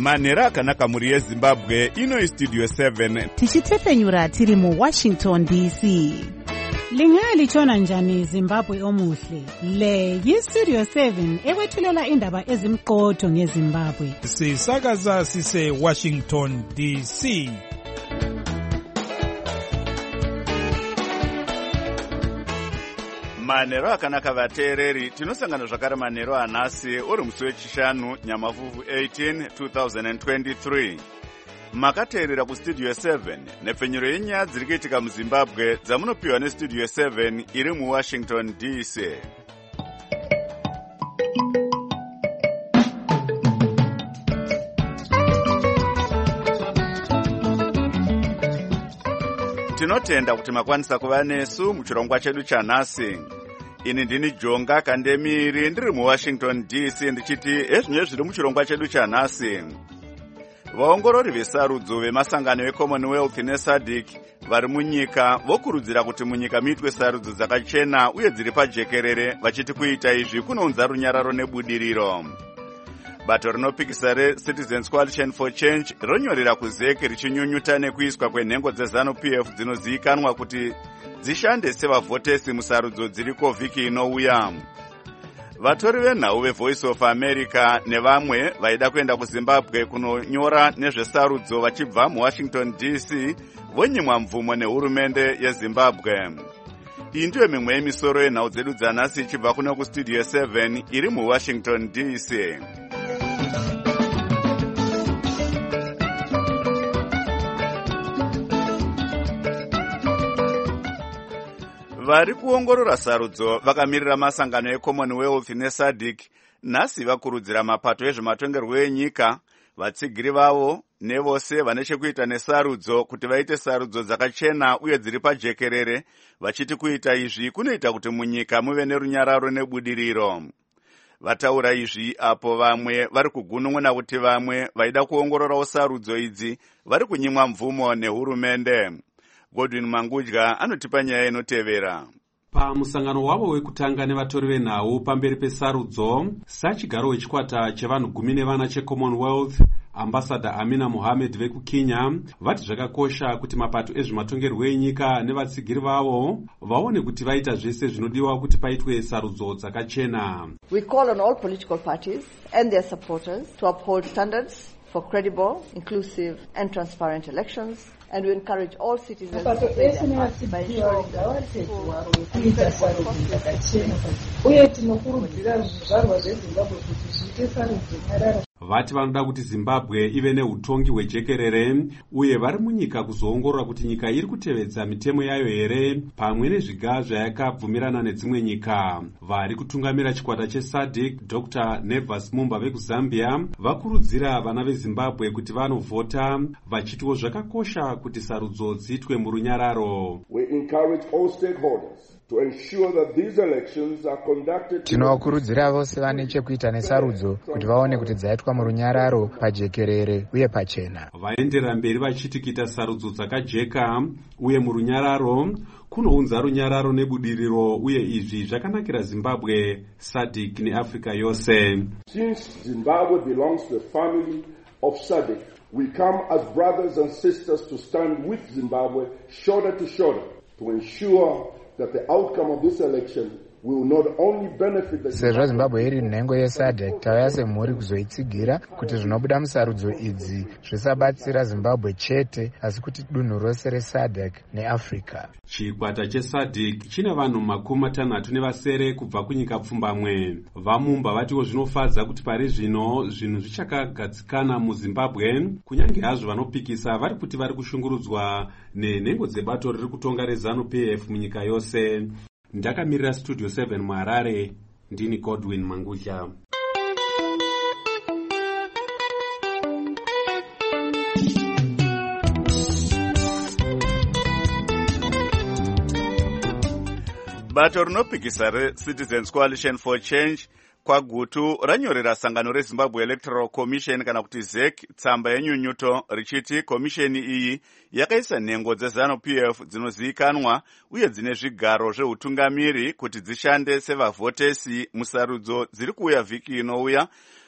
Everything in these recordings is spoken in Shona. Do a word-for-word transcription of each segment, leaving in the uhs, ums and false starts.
manhero akanaka muri yezimbabwe. Ino Studio seven tichitefenyura tiri mu Washington D C. Lingali chona njani Zimbabwe omuhle. Le yi Studio seven ewethulela indaba ezimqotho ngeZimbabwe. Sisakaza sise Washington D C. manhero akanaka vateereri, tinosangana zvakare manhero anhasi uri musi wechishanu nyamavhuvhu eighteen two thousand twenty-three. Makateerera kustudio seven nepfenyuro yenyaya dziri kuitika muZimbabwe dzamunopiwa nestudio seven iri muWashington D C. Tinotenda kuti makwanisa kuva nesu muchirongwa chedu chanhasi. Ini ndini Jonga Kandemiri ndiri muWashington D C ndichiti ezvinye zviri muchirongwa chedu chanhasi. Vaongorori vesarudzo vemasangano eCommonwealth neSADC vari munyika vokurudzira kuti munyika muitwe sarudzo dzakachena uye dziri pajekerere, vachiti kuita izvi kunounza runyararo nebudiriro. Bato rinopikisa reCitizens Coalition for Change ronyorera kuzeki richinyunyuta nekuiswa kwenhengo dzeZANU P F dzinozivikanwa kuti dzishande sevavhotesi musarudzo dziriko vhiki inouya. Vatori venhau veVoice of America nevamwe vaida kuenda kuZimbabwe kunonyora nezvesarudzo vachibva muWashington D C vonyimwa mvumo nehurumende yeZimbabwe. Iyi ndiyo mimwe yemisoro yenhau dzedu dzanhasi ichibva kuno kustudio seven iri muWashington D C. Vari kuongorora sarudzo vakamirira masangano eCommonwealth neSADC nhasi vakurudzira mapato ezvematongerwo enyika, vatsigiri vavo nevose vane chekuita nesarudzo kuti vaite sarudzo dzakachena uye dziri pajekerere, vachiti kuita izvi kunoita kuti munyika muve nerunyararo nebudiriro. Vataura izvi apo vamwe vari kugunun'una kuti vamwe vaida kuongororawo sarudzo idzi vari kunyimwa mvumo nehurumende. Godwin Mangudya anotipa nyaya inotevera. Pamusangano wavo wekutanga nevatori venhau pamberi pesarudzo, sachigaro wechikwata chevanhu gumi nevana cheCommonwealth, Ambassador Amina Mohamed vekuKenya, vati zvakakosha kuti mapato ezvematongerwo enyika nevatsigiri vavo vaone kuti vaita zvese zvinodiwa kuti paitwe sarudzo dzakachena. We call on all political parties and their supporters to uphold standards for credible, inclusive and transparent elections, and we encourage all citizens to play their part by ensuring that full and credible. Vati vanoda kuti Zimbabwe ive neutongi hwejekerere uye vari munyika kuzoongorora kuti nyika iri kutevedza mitemo yayo here pamwe nezviga zvayakabvumirana nedzimwe nyika. Vari kutungamira chikwata cheSADC Doctor Nevas Mumba vekuZambia vakurudzira vana veZimbabwe kuti vanovhota, vachitiwo zvakakosha kuti sarudzo dziitwe murunyararo. We encourage all stakeholders to ensure that these elections are conducted. Tinokurudzira vose vane chekuita nesarudzo kuti vaone kuti dzaitwa murunyararo, pajekerere uye pachena. Vaenderera mberi vachiti kuita sarudzo dzakajeka uye murunyararo kunounza runyararo nebudiriro, uye izvi zvakanakira Zimbabwe, SADC neAfrica yose. Since Zimbabwe belongs to the family of SADC, we come as brothers and sisters to stand with Zimbabwe shoulder to shoulder to ensure that the outcome of this election will not only benefit the sezvo Zimbabwe iri nhengo yeSADC, tauya semhuri kuzoitsigira kuti zvinobuda musarudzo idzi zvisabatsira Zimbabwe chete asi kuti dunhu rose reSADC neAfrica. Chikwata cheSADC chine vanhu makumi matanhatu nevasere kubva kunyika pfumbamwe. Vamumba vatiwo zvinofadza kuti pari zvino zvinhu zvichakagadzikana muZimbabwe, kunyange hazvo vanopikisa vari kuti vari kushungurudzwa nenhengo dzebato riri kutonga reZANU P F munyika yose. Ndakamirira Studio seven muHarare, ndini Godwin Mangudya. Bato rinopikisa reCitizens Coalition for Change kwagutu ranyorera sangano reZimbabwe Electoral Commission kana kuti Z E C tsamba yenyunyuto richiti komisheni iyi yakaisa nhengo dzeZANU P F dzinozivikanwa uye dzine zvigaro zveutungamiri kuti dzishande sevavhotesi musarudzo dziri kuuya vhiki inouya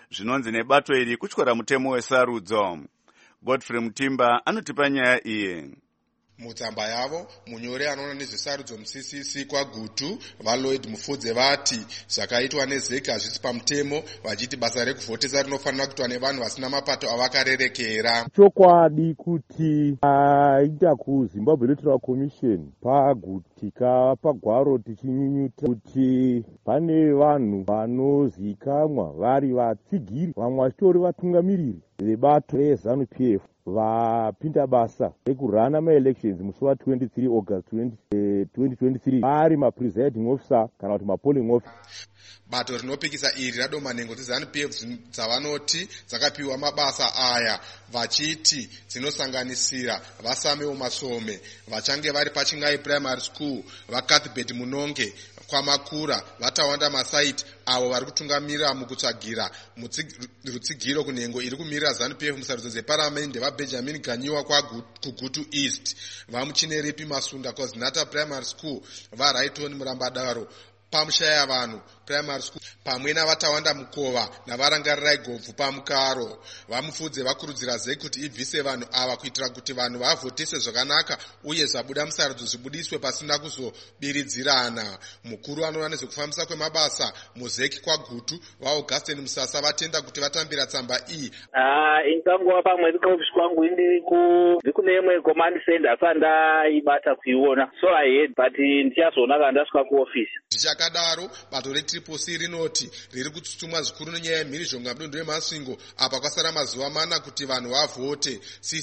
zvinonzi nebato iri kutyora mutemo wesarudzo. Godfrey Mutimba anotipa nyaya iyi. Mutsamba yavo munyori anoona nezvesarudzo mu-C C C kwaGutu vaLloyd Mufudze vati zvakaitwa nezeki hazvisi pamutemo, vachiti basa rekuvhotesa rinofanira kuitwa nevanhu vasina mapato avakarerekera. Chokwadi kuti aita kuZimbabwe Electoral Commission pagutika pagwaro tichinyunyuta kuti pane vanhu vanozikamwa vari vatsigiri, vamwe vachitori vatungamiriri vebato reZANU P F vapinda basa rekurana ma-elections musi wa-twenty-three August twenty twenty-three vari ma-presiding officer kana kuti ma-polling officer. Bato rinopikisa iri radoma nhengo dzeZANU P F dzavanoti dzakapiwa mabasa aya, vachiti dzinosanganisira vaSamuel Masome vachange vari paChingai Primary School, vaCathbert Munonge kwaMakura, vaTawanda Masaiti avo vari kutungamirira mukutsvagira rutsigiro kunhengo iri kumirira ZANU P F musarudzo dzeparamende, vaBenjamin Ganyiwa kuGutu East, vaMuchineripi Masunda kwaZinata Primary School, vaRaiton Murambadaro pamushaya vanhu Primary School, pamwe navatawanda Mukova navarangarirai Gobvu pamukaro. Vamufudze vakurudzira zeki kuti ibvise vanhu ava kuitira kuti vanhu vavhotese zvakanaka uye zvabuda musarudzo zvibudiswe pasina kuzobiridzirana. Mukuru anoona nezvekufambisa kwemabasa muzeki kwaGutu vaAugustine Musasa vatenda kuti vatambira tsamba iyi. Ah, ingangova pamwe ndikaofisi kwangu indi kune imwe command center sandaibata kuiona, so I heard but ndichazoona kana ndasvika kuofisi. Zvichakadaro bato reTriple C rinoti riri kututumwa zvikuru nenyaya yemhirizhonga mudunhu reMasingo apa kwasara mazuva mana kuti vanhu vavhote.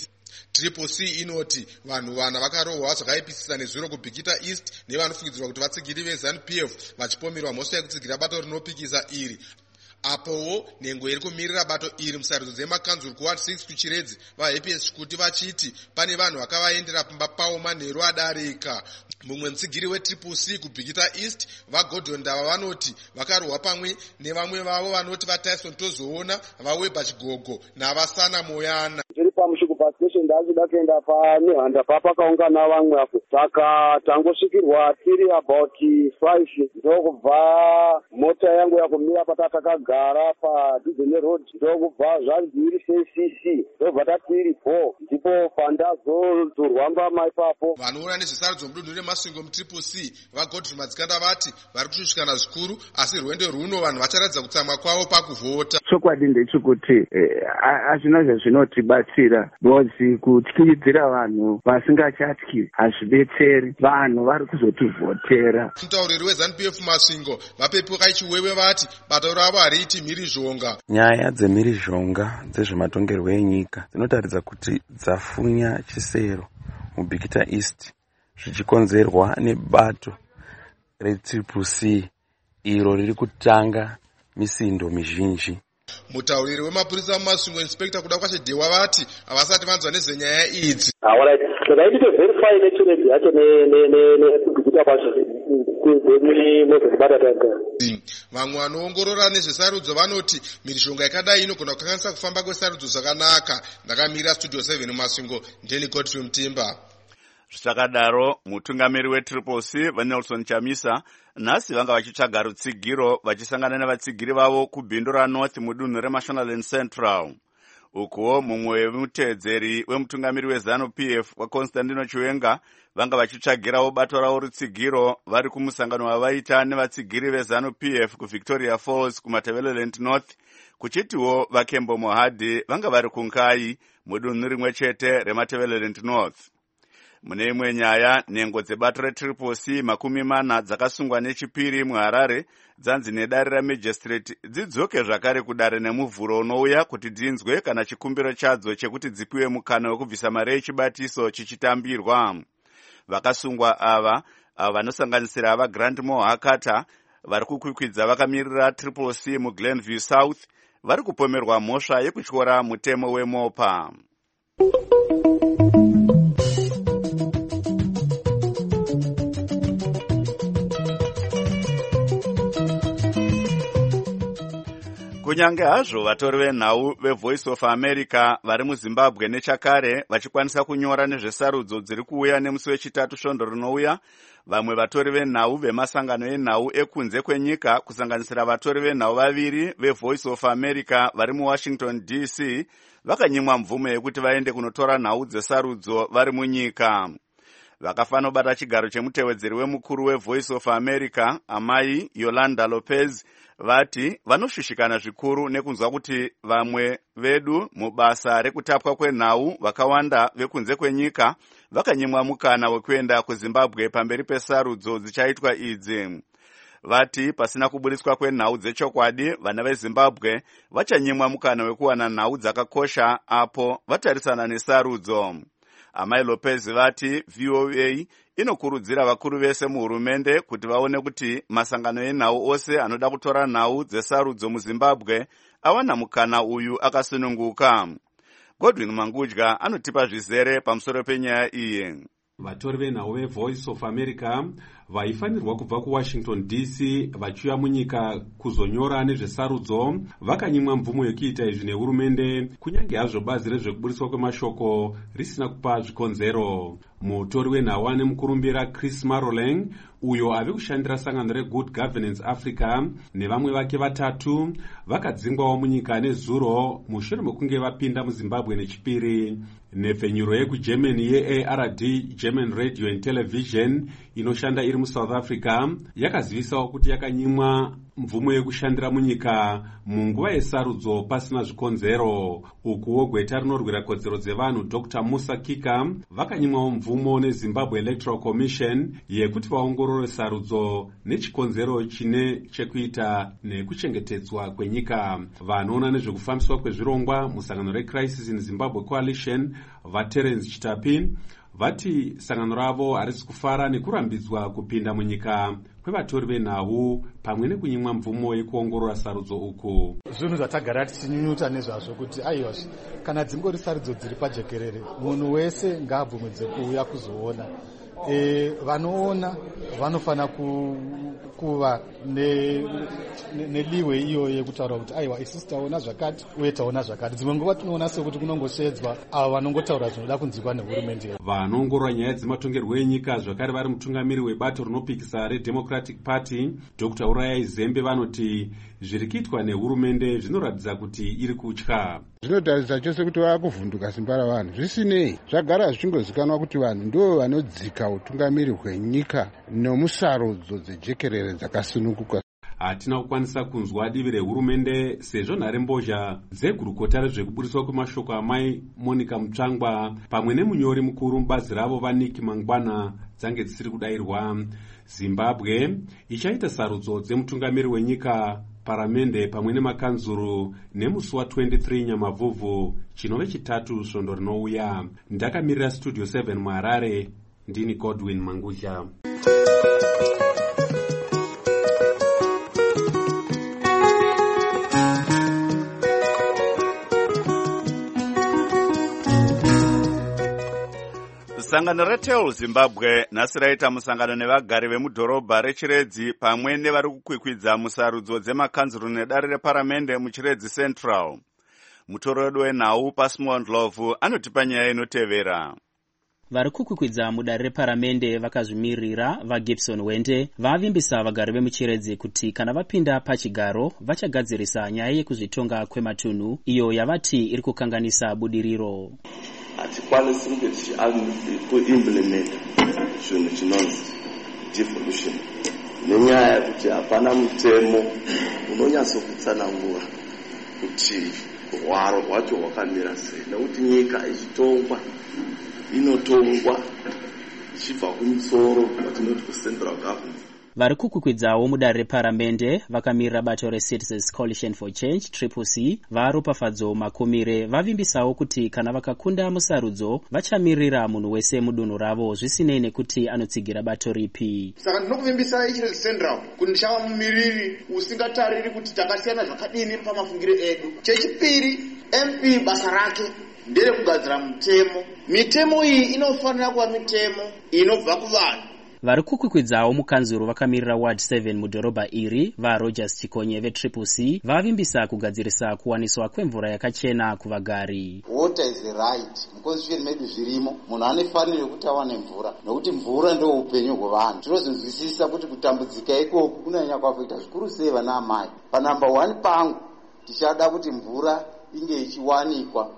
Triple C inoti vanhu vana vakarohwa zvakaipisisa nezviro kuBhikita East nevanofungidzirwa kuti vatsigiri veZANU P F vachipomerwa mhosva yekutsigira bato rinopikisa iri. Apowo nhengo iri kumirira bato iri musarudzo dzemakanzuru kuward six kuChiredzi vaHappy Chikuti vachiti pane vanhu vakavaendera pamba pavo manheru adarika. Mumwe mutsigiri weTriple C kuBhikita East vaGordon Ndava vanoti vakarohwa pamwe nevamwe vavo vanoti vaTyson Tozoona, vaWeber Chigogo navaSana Moyana. Pamushuku pastation ndachida kuenda paNehanda papakaungana vamwe apo, saka tangosvikirwa tiri about five ndokubva mota yangu yakumira patatakagara paDizene Road, ndokubva zvanzi C C C ndobva tatiri four ndipo pandazodzodzorwa mbama ipapo. Vanoona nezvesarudzo mudunhu reMasingo muTriple C vaGodfrey Madzikanda vati vari kushushikana zvikuru, asi rwendo rwuno vanhu vacharatidza kutsamwa kwavo pakuvhota. Chokwadi ndechekuti hazvina zvazvinotibatsira nozi kutyidzira vanhu vasingachatyi hazvidetseri, vanhu vari kuzotivhotera. Mutauriri weZANU P F Masingo vapepuka ichiwewe vati bato ravo hariiti mhirizhonga. Nyaya dzemhirizhonga dzezvematongerwo enyika dzinotaridza kuti dzafunya chisero muBhikita East zvichikonzerwa nebato reTriple C iro riri kutanga misindo mizhinji. Mutauriri wemapurisa muMasingo Inspector kuda kwaChedewa vati havasati vanzwa nezvenyaya idzi. Alright, takaiti to verify nechiredzi yacho nekubhikita kwacho vamwe vanoongorora nezvesarudzo vanoti mhirizhonga yakadai inogona kukanganisa kufamba kwesarudzo zvakanaka. Ndakamira Studio seven muMasingo, ndini Godfrey Mutimba. Zvisakadaro mutungamiri weTriple C vaNelson Chamisa nhasi vanga vachitsvaga rutsigiro vachisangana nevatsigiri vavo kubhindu raNorth mudunhu reMashonaland Central. Ukuwo mumwe wemutedzeri wemutungamiri weZANU P F waConstantino Chiwenga vanga vachitsvagirawo bato ravo rutsigiro vari kumusangano wavaita nevatsigiri veZANU P F kuVictoria Falls kuMatabeleland North, kuchitiwo vaKembo Mohadi vanga vari kuNkai mudunhu rimwe chete reMatabeleland North. Mune imwe nyaya, nhengo dzebato reTriple C makumi mana dzakasungwa nechipiri muHarare dzanzi nedare raMagistrate dzidzoke zvakare kudare nemuvhuro unouya kuti dzinzwe kana chikumbiro chadzo chekuti dzipiwe mukana wekubvisa mari yechibatiso chichitambirwa. Vakasungwa ava ava vanosanganisira ava Grant Mohakata vari kukwikwidza vakamirira Triple C muGlenview South vari kupomerwa mhosva yekutyora mutemo weMopa. kunyange hazvo vatori venhau vevoice of America vari muZimbabwe nechakare vachikwanisa kunyora nezvesarudzo dziri kuuya nemusi wechitatu svondo rinouya, vamwe vatori venhau vemasangano enhau ekunze kwenyika kusanganisira vatori venhau vaviri vevoice of America vari muWashington D C vakanyimwa mvumo yekuti vaende kunotora nhau dzesarudzo vari munyika. Vakafanobata chigaro chemutevedzeri wemukuru weVoice of America, amai Yolanda Lopez, vati vanoshushikana zvikuru nekunzwa kuti vamwe vedu mubasa rekutapwa kwenhau vakawanda vekunze kwenyika vakanyimwa mukana wekuenda kuZimbabwe pamberi pesarudzo dzichaitwa idzi. Vati pasina kuburiswa kwenhau dzechokwadi, vana veZimbabwe vachanyimwa mukana wekuwana nhau dzakakosha apo vatarisana nesarudzo. Amai Lopez vati V O A inokurudzira vakuru vese muhurumende kuti vaone kuti masangano enhau ose anoda kutora nhau dzesarudzo muZimbabwe awana mukana uyu akasununguka. Godwin Mangudya anotipa zvizere pamusoro penyaya iyi. Vatori venhau veVoice of America vaifanirwa kubva kuWashington D C vachiuya munyika kuzonyora nezvesarudzo vakanyimwa mvumo yekuita izvi nehurumende, kunyange hazvo bazi rezvekuburiswa kwemashoko risina kupa zvikonzero. Mutori wenhau ane mukurumbira Chris Maroleng, uyo ave kushandira sangano reGood Governance Africa, nevamwe vake vatatu vakadzingwawo munyika nezuro mushure mekunge vapinda muZimbabwe nechipiri. Nhepfenyuro yekuGermany ye A R D, German Radio and Television, inoshanda iri muSouth Africa, yakazivisawo kuti yakanyimwa mvumo yekushandira munyika munguva yesarudzo pasina zvikonzero. Ukuwo gweta rinorwira kodzero dzevanhu Doctor Musa Kika vakanyimwawo mvumo neZimbabwe Electoral Commission yekuti vaongorore sarudzo nechikonzero chine chekuita nekuchengetedzwa kwenyika. Vanoona nezvekufambiswa kwezvirongwa musangano reCrisis in Zimbabwe Coalition, vaTerence Chitapi, vati sangano ravo harisi kufara nekurambidzwa kupinda munyika kwevatori venhau pamwe nekunyimwa mvumo yekuongorora sarudzo uku. Zvinhu zvatagara tichinyunyuta nezvazvo kuti aiwa, kana dzingori sarudzo dziri pajekerere, munhu wese ngaabvumidze kuuya kuzoona. E, vanoona vanofana ku, kuva neliwe ne, ne iyo yekutaura kuti aiwa isusu taona zvakati uye taona zvakati. Dzimwe nguva tinoona sekuti kunongoshedzwa avo vanongotaura zvinoda kunzwikwa nehurumende. Vanoongorora nyaya dzematongerwo enyika zvakare vari mutungamiri webato rinopikisa reDemocratic Party Doctor Uraya Izembe vanoti zviri kuitwa nehurumende zvinoratidza kuti iri kutya. Zvinotaridza chose kuti vakuvhunduka simba ravanhu. Zvisinei, zvagara zvichingozikanwa kuti vanhu ndo vanodzika utungamiri hwenyika nomusarudzo dzejekerere dzakasununguka. Hatina kukwanisa kunzwa divi rehurumende sezvo nharembozha dzegurukota rezvekuburiswa kwemashoko amai Monica Mutsvangwa pamwe nemunyori mukuru mubazi ravo vaNiki Mangwana dzange dzisiri kudayirwa. Zimbabwe ichaita sarudzo dzemutungamiri wenyika, paramende pamwe nemakanzuru nemusi wa23 Nyamavhuvhu chinove chitatu svondo rinouya. Ndakamirira Studio seven muHarare, ndini Godwin Mangudya. Sangano reTel Zimbabwe nhasi raita musangano nevagari vemudhorobha reChiredzi pamwe nevari kukwikwidza musarudzo dzemakanzuru nedare reparamende muChiredzi Central. Mutori wedu wenhau Pasmond Love anotipa nyaya inotevera. Vari kukwikwidza mudare reparamende vakazvimirira vaGibson Wende vavimbisa vagari vemuChiredzi kuti kana vapinda pachigaro vachagadzirisa nyaya yekuzvitonga kwematunhu iyo yavati iri kukanganisa budiriro. Hatikwanisi kunge tichiimplementa zvinhu chinonzi devolution nenyaya yekuti hapana mutemo unonyatsokutsanangura kuti hwaro hwacho hwakamira sei, nekuti nyika ichitongwa inotongwa ichibva kumusoro watinoti kucentral government. Vari kukwikwidzawo mudare reparamende vakamirira bato reCitizens Coalition for Change Triple C varopafadzo makomire vavimbisawo kuti kana vakakunda musarudzo vachamirira munhu wese mudunhu ravo zvisinei nekuti anotsigira bato ripi. Saka ndinokuvimbisa iChiredzi Central kuti ndichava mumiriri usingatariri kuti takasiyana zvakadini pamafungire edu. Chechipiri, M P basa rake ndere kugadzira mitemo. Mitemo iyi inofanira kuva mitemo inobva kuvanhu vari kukwikwidzao mukanzuro vakamirira ward seven mudhorobha iri vaRogers Chikonye vetriple C vavimbisa kugadzirisa kuwaniswa kwemvura yakachena kuvagari. Water is a right. Mukonstitution medu zvirimo munhu anofanira kuti awane mvura nokuti mvura ndio upenyu hwevanhu. Tinozvinzwisisa kuti kutambudzika ikoko kunonyanya kuafekta zvikuru sei vana amai. Pa number one pangu tichada kuti mvura inge ichiwanikwa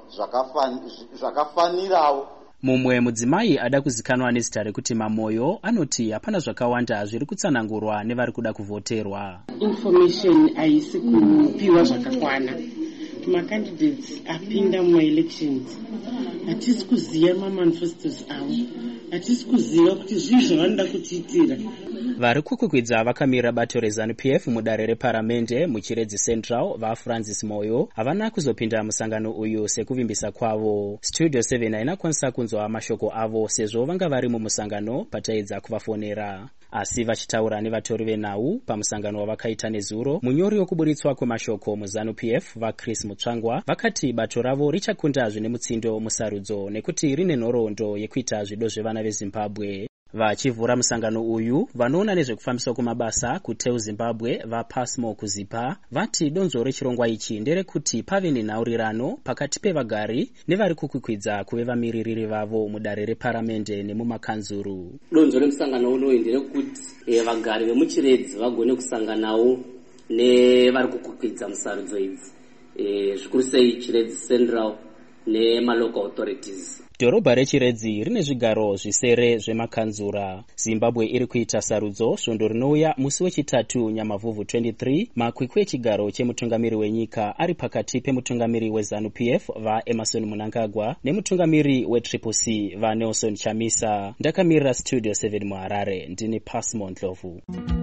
zvakafanirawo. Mumwe mudzimai ada kuzikanwa nezita rekuti Mamoyo anoti hapana zvakawanda zviri kutsanangurwa nevari kuda kuvhoterwa. Information haisi kupiwa zvakakwana. Macandidates apinda muelections hatisi kuziva mamanifestos avo, hatisi kuziva kuti zvii zvavanoda kutiitira. Vari kukwikwidza vakamira bato reZANU-P F mudare reparamende muChiredzi Central vaFrancis Moyo havana kuzopinda musangano uyu sekuvimbisa kwavo. Studio seven haina kwanisa kunzwa mashoko avo sezvo vanga vari mumusangano pataedza kuvafonera. Asi vachitaura nevatori venhau pamusangano wavakaita nezuro, munyori wekuburitswa kwemashoko muZANU-P F vaChris Mutsvangwa vakati bato ravo richakunda zvine mutsindo musarudzo nekuti rine nhoroondo yekuita zvido zvevana veZimbabwe. Vachivhura musangano uyu vanoona nezvekufambiswa kwamabasa kuTeu Zimbabwe vaPasmo Kuzipa vati donzo rechirongwa ichi nderekuti pave nenhaurirano pakati pevagari nevari kukwikwidza kuve vamiririri vavo mudare reparamende nemumakanzuru. Donzo remusangano unoyu nderekuti e, vagari vemuChiredzi vagone kusanganawo nevari kukwikwidza musarudzo idzi e, zvikuru sei Chiredzi Central nemalocal authorities. Dhorobha reChiredzi rine zvigaro zvisere zvemakanzura. Zimbabwe iri kuita sarudzo svondo rinouya musi wechitatu Nyamavhuvhu twenty-three, makwikwi echigaro chemutungamiri wenyika ari pakati pemutungamiri weZANU-P F vaEmerson Mnangagwa nemutungamiri weTriple C vaNelson Chamisa. Ndakamirira Studio seven muHarare, ndini Pasmo Ndlovu.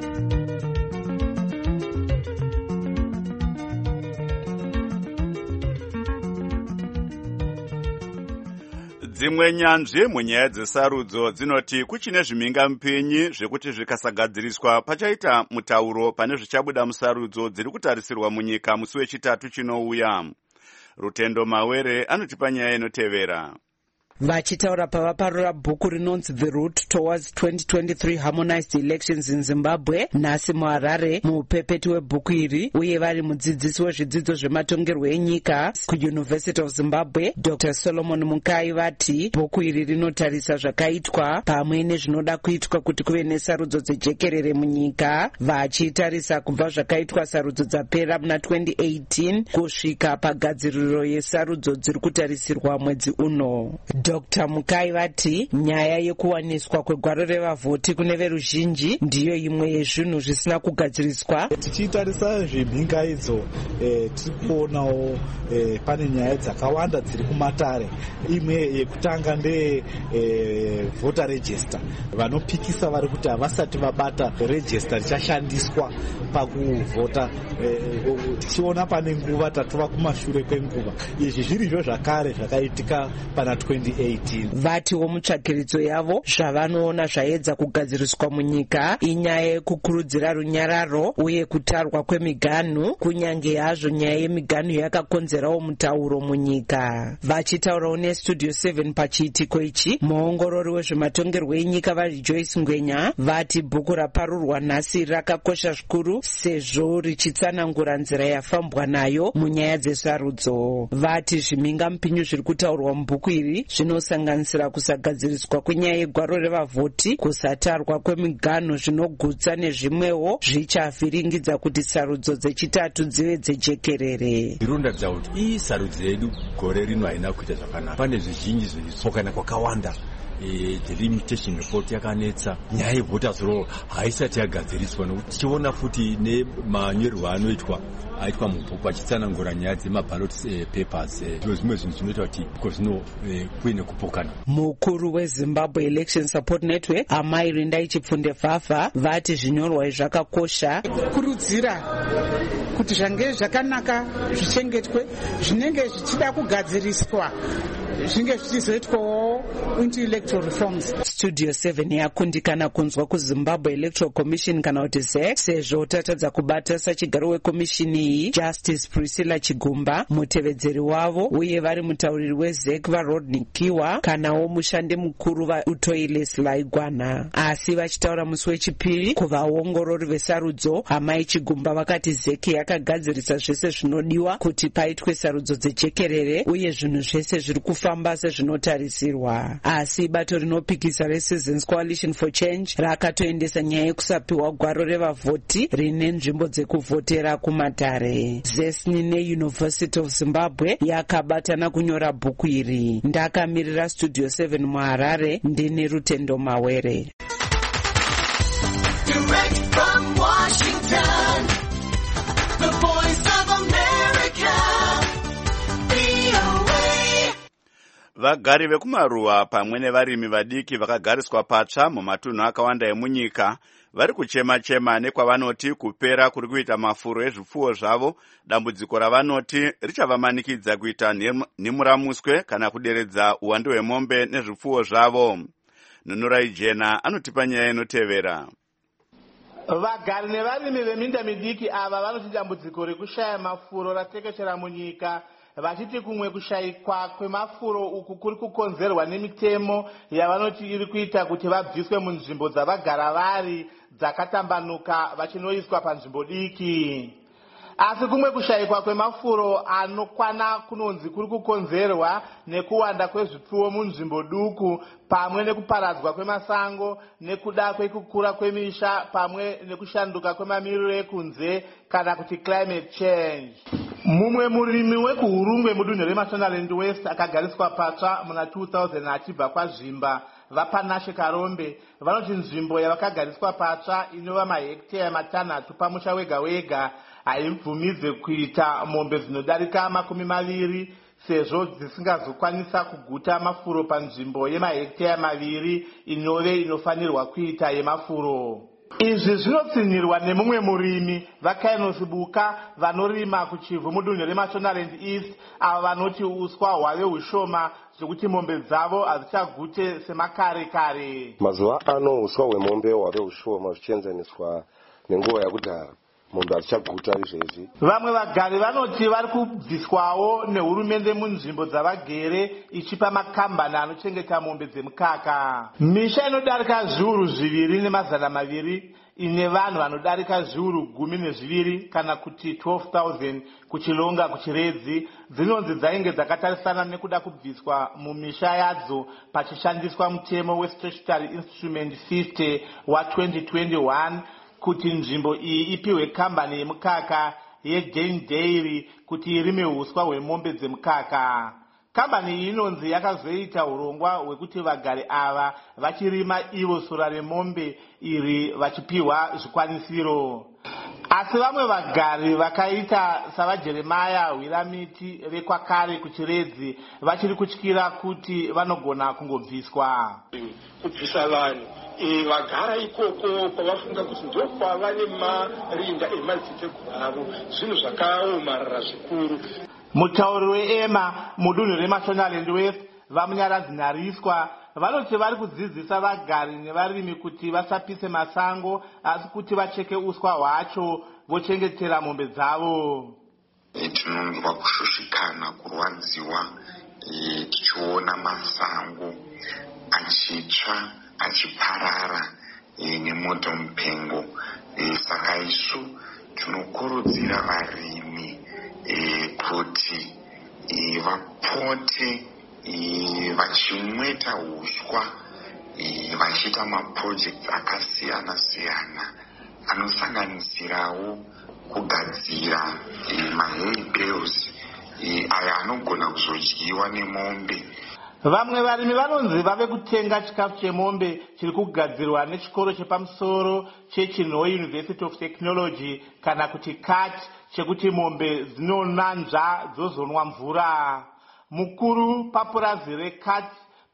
Dzimwe nyanzvi munyaya dzesarudzo dzinoti kuchine zvimhingamupinyi zvekuti zvikasagadziriswa pachaita mutauro pane zvichabuda musarudzo dziri kutarisirwa munyika musi wechitatu chinouya. Rutendo Mawere anotipa nyaya inotevera. Vachitaura pavaparura bhuku rinonzi The Route Towards twenty twenty-three Harmonized Elections in Zimbabwe nhasi muHarare mupepeti webhuku iri uye vari mudzidzisi wezvidzidzo zvematongerwo enyika kuUniversity of Zimbabwe Doctor Solomon Mukai vati bhuku iri rinotarisa zvakaitwa pamwe nezvinoda kuitwa kuti kuve nesarudzo dzejekerere munyika, vachitarisa kubva zvakaitwa sarudzo dzapera muna twenty eighteen kusvika pagadziriro yesarudzo dziri kutarisirwa mwedzi uno. Doctor Mukai vati nyaya yekuwaniswa kwegwaro revavhoti kune veruzhinji ndiyo imwe yezvinhu zvisina kugadziriswa. Tichitarisa zvimhingaidzo eh, tiri kuonawo eh, pane nyaya dzakawanda dziri kumatare. Imwe yekutanga nde eh, voter register. Vanopikisa vari kuti havasati vabata register richashandiswa pakuvhota. Eh, tichiona pane nguva tatova kumashure kwenguva. Izvi zvirizvo zvakare zvakaitika pana twenty eighteen. Vatiwo mutsvakiridzo yavo zvavanoona zvaedza kugadziriswa munyika inyaya yekukurudzira runyararo uye kutarwa kwemiganhu, kunyange hazvo nyaya yemiganhu yakakonzerawo mutauro munyika. Vachitaurawo neStudio seven pachiitiko ichi, muongorori wezvematongerwo enyika vaRejoice Ngwenya vati bhuku raparurwa nhasi rakakosha zvikuru sezvo richitsanangura nzira yafambwa nayo munyaya dzesarudzo. Vati zvimhingamupinyu zviri kutaurwa mubhuku iri zvinosanganisira kusagadziriswa kwenyaya yegwaro revavhoti, kusatarwa kwemiganhu zvinogutsa nezvimwewo zvichavhiringidza kuti sarudzo dzechitatu dzive dzejekerere. Zvirondaridza kuti ii sarudzo yedu gore rino haina kuita zvakanaka. Pane zvizhinji zvitsokana kwakawanda. E, the limitation report yakanetsa, nyaya yevoters roll haisati yagadziriswa nokuti tichiona futi nemanyorerwo anoitwa aitwa mubhuku achitsanangura nyaya dzemaballot eh, papers ndizvo eh, zvimwe zvinhu zvinoita kuti bhuku zvino eh, kuve nekupokana. Mukuru weZimbabwe Election Support Network Amai Rindai Chipfunde Vhavha vati zvinyorwa zvakakosha kurudzira kuti zvange zvakanaka zvichengetwe, zvinenge zvichida kugadziriswa zvinge zvichizoitwawo into electoral reforms. Studio seven yakundikana kunzwa kuZimbabwe Electoral Commission kana kuti Z E C sezvo tatadza kubata sachigaro wekomishini iyi Justice Priscilla Chigumba, mutevedzeri wavo uye vari mutauriri weZ E C vaRodney Kiwa kanawo mushandi mukuru vaUtoile Selaigwana. Asi vachitaura musi wechipiri kuvaongorori vesarudzo, amai Chigumba vakati Z E C yakagadzirisa zvese zvinodiwa kuti paitwe sarudzo dzejekerere uye zvinhu zvese zviri kufamba sezvinotarisirwa. Asi bato rinopikisa reCitizens Coalition for Change rakatoendesa nyaya yekusapiwa gwaro revavhoti rine nzvimbo dzekuvhotera kumatare. Zesni neUniversity of Zimbabwe yakabatana kunyora bhuku iri. Ndakamirira Studio seven muHarare, ndini Rutendo Mawere. Direct from Washington, the voice of America, V O A. Vagari vekumaruwa pamwe nevarimi vadiki vakagariswa patsva mumatunhu akawanda emunyika vari kuchema-chema nekwavanoti kupera kuri kuita mafuro ezvipfuwo zvavo, dambudziko ravanoti richavamanikidza kuita nhimuramuswe kana kuderedza uwandu hwemombe nezvipfuwo zvavo. Nunurai Jena anotipa nyaya inotevera. Vagari nevarimi veminda midiki ava vanoti dambudziko rekushaya mafuro ratekeshera munyika, vachiti kumwe kushayikwa kwemafuro uku kuri kukonzerwa nemitemo yavanoti iri kuita kuti vabviswe munzvimbo dzavagara vari dzakatambanuka vachinoiswa panzvimbo diki. Asi kumwe kushayikwa kwemafuro anokwana kunonzi kuri kukonzerwa nekuwanda kwezvipfuwo munzvimbo duku pamwe nekuparadzwa kwemasango nekuda kwekukura kwemisha pamwe nekushanduka kwemamiriro ekunze kana kuti climate change. Mumwe murimi wekuhurungwe mudunhu reMashonaland West akagariswa patsva muna two thousand achibva kwaZvimba vaPanashe Karombe vanoti nzvimbo yavakagariswa patsva inova mahekiteya matanhatu pamusha wega wega haibvumidze kuita mombe dzinodarika makumi maviri sezvo dzisingazokwanisa kuguta mafuro panzvimbo yemahekiteya maviri inove inofanirwa kuita yemafuro. Izvi zvinotsinirwa nemumwe murimi vaKainos Buka vanorima kuchivhu mudunhu reMashonaland East ava vanoti uswa hwave hushoma zvekuti mombe dzavo hadzichagute semakare kare. Mazuva ano uswa hwemombe hwave hushoma zvichienzaniswa nenguva yakudhara. Mombe hadzichaguta izvezvi. Vamwe vagari vanoti vari kubviswawo nehurumende munzvimbo dzavagere ichipa makambani anochengeta mombe dzemukaka. Misha inodarika zviuru zviviri nemazana maviri ine vanhu vanodarika zviuru gumi nezviviri kana kuti twelve thousand kuchilonga kuchiredzi dzinonzi dzainge dzakatarisana nekuda kubviswa mumisha yadzo pachishandiswa mutemo weStatutory Instrument fifty wa twenty twenty-one kuti nzvimbo iyi ipiwe kambani yemukaka yeGain Dairy kuti irime huswa hwemombe dzemukaka. Kambani iyi inonzi yakazoita urongwa hwekuti vagari ava vachirima ivo sora remombe iri vachipiwa zvikwanisiro. Asi vamwe vagari vakaita savaJeremaya Hwiramiti vekwakare kuchiredzi vachiri kutyira kuti vanogona kungobviswa. Kubvisa vanhu vagara ikoko kwavafunga kuti ndo kwava nemarinda emadziteteguru avo, zvinhu zvakaomarara zvikuru. Mutauri weEma mudunhu reMashonaland West vamunyaradzi Nhariswa vanoti vari kudzidzisa vagari nevarimi kuti vasapise masango asi kuti vacheke uswa hwacho vochengetera mombe dzavo. Tinonzwa kushushikana, kurwadziwa tichiona masango achitsva achiparara nemoto mupengo. Saka isu tinokurudzira varimi kuti vapote vachimweta huswa vachiita maprojects akasiyana siyana anosanganisirawo kugadzira mahey bales aya anogona kuzodyiwa nemombe. Vamwe varimi vanonzi vave kutenga chikafu chemombe chiri kugadzirwa nechikoro chepamusoro cheChinhoe University of Technology kana kuti C A T chekuti mombe dzinonanzva dzozonwa mvura. Mukuru papurazi reC A T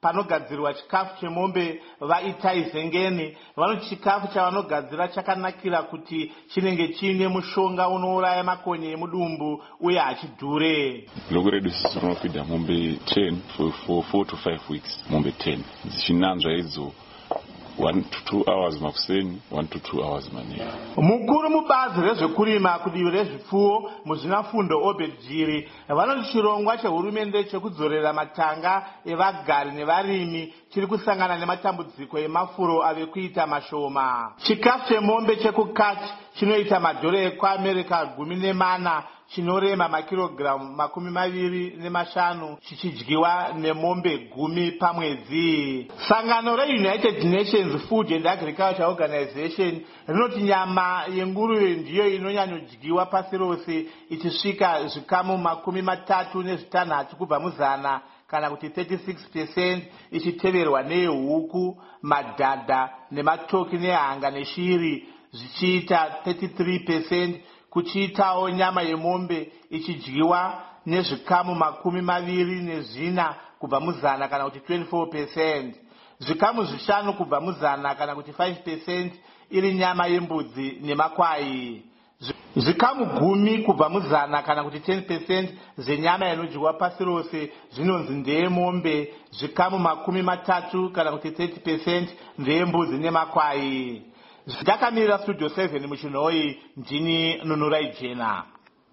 panogadzirwa chikafu chemombe vaitai zengeni. Vanoti chikafu chavanogadzira chakanakira kuti chinenge chine mushonga unouraya makonye emudumbu uye hachidhure. Loko redu sisi rinofidha mombe ten for, for four to five weeks, mombe ten dzichinanzva idzo one to two hours makuseni, one to two hours manheru. Mukuru mubazi rezvekurima kudivi rezvipfuwo muzvinafundo Obedjiri vanoti chirongwa chehurumende chekudzorera matanga evagari nevarimi chiri kusangana nematambudziko emafuro ave kuita mashoma. Chikafu chemombe chekukati chinoita madhora ekuAmerica gumi nemana chinorema makirogiramu makumi maviri nemashanu chichidyiwa nemombe gumi pamwedzi. Sangano reUnited Nations Food and Agriculture Organization rinoti nyama yenguruve ndiyo inonyanyodyiwa pasi rose ichisvika zvikamu makumi matatu nezvitanhatu kubva muzana kana kuti thirty-six percent ichiteverwa neyehuku, madhadha nematoki nehanga neshiri zvichiita thirty-three percent, kuchiitawo nyama yemombe ichidyiwa nezvikamu makumi maviri nezvina kubva muzana kana kuti twenty-four percent, zvikamu zvishanu kubva muzana kana kuti five percent iri nyama yembudzi nemakwai, zvikamu gumi kubva muzana kana kuti ten percent zenyama inodyiwa pasi rose zvinonzi ndeyemombe, zvikamu makumi matatu kana kuti thirty percent ndeyembudzi nemakwai. Ndakamirira studio seven muchinhoi, ndini Nunurai Jena.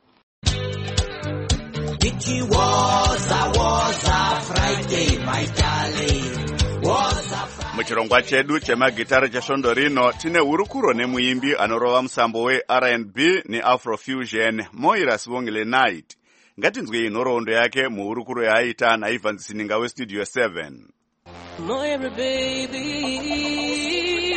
It was a was a Friday, my darling. Was a Friday. Muchirongwa chedu chemagitari chesvondo rino tine hurukuro nemuimbi anorova musambo we R and B neAfrofusion Moira Sibongile Night. Ngatinzwe inhoroondo yake muhurukuro yaaita naIvan Sininga westudio seven. Moira baby,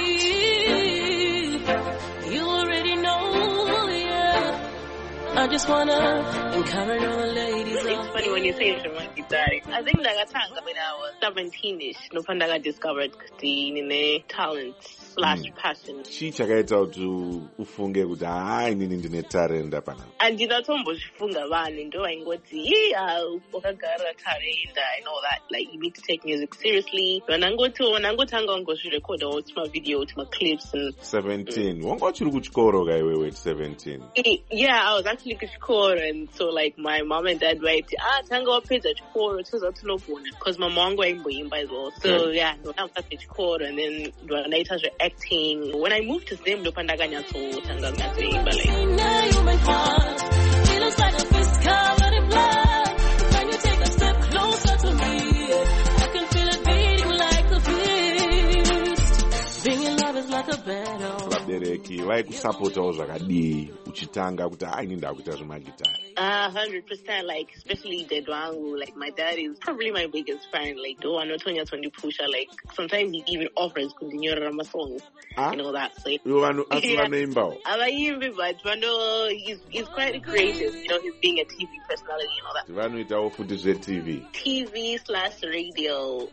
I just wanna encourage all the ladies. It's funny when you say Shemangitari. I think Nagatanga when I was seventeen-ish, no Pandaga discovered the talent slash passion. Chi chakaita kuti ufunge kuti hai inini ndine talent apana. Andina tombozvifunga vanhu ndo vaingoti yeah wakagara talent and all that, like you need to take music seriously. Vanangoti vanangotanga ngozvirecorda uti ma video uti ma clips and seventeen. Wanga uchiri kuchikoro kai wewe at seventeen? Yeah, I was actually kuchikoro, and so like my mom and dad were like, ah tanga wapedza chikoro toza tinogona, because my mom wangu aimboimba as well. So yeah, no I'm at chikoro, and then ndanaita zve acting. When I moved to Zim, ndo pandakanyatso tanga kunatsoimba like. It looks like a fist covered in blood. Can you take a step closer to me? I can feel it beating like a fist. Being in love is like a battle. Vabereki vaikusapotao zvakadii uchitanga kuti ai ini ndakuita zvemagitari? A hundred percent, like especially Dedwangu, like my dad is probably my biggest fan. Like do I know Tonya Tony Pusha, like sometimes he even offers kundinyora my songs and all that. So you want to ask my name about? Abayimbi, but Vano he's he's quite creative, you know, he's being a T V personality and all that. Vano itawo futi zve T V. T V slash radio.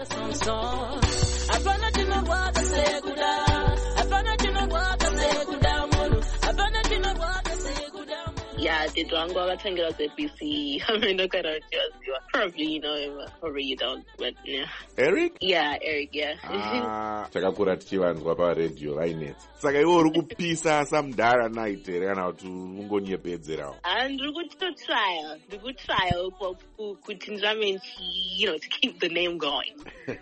Yeah, Dedwangu akatangira Z B C. I mean, look at our Jersey. Probably you know him, probably you don't, but yeah. Eric? Yeah, Eric, yeah. Ah, takakura tichivanzwa paredhiyo vainetsa. Saka iwe uri kupisa samudhara night here kana kuti ungonyepedzerawo? Ah, ndiri kutotrial, ndiri kutrial kuti ndirame you know, to keep the name going.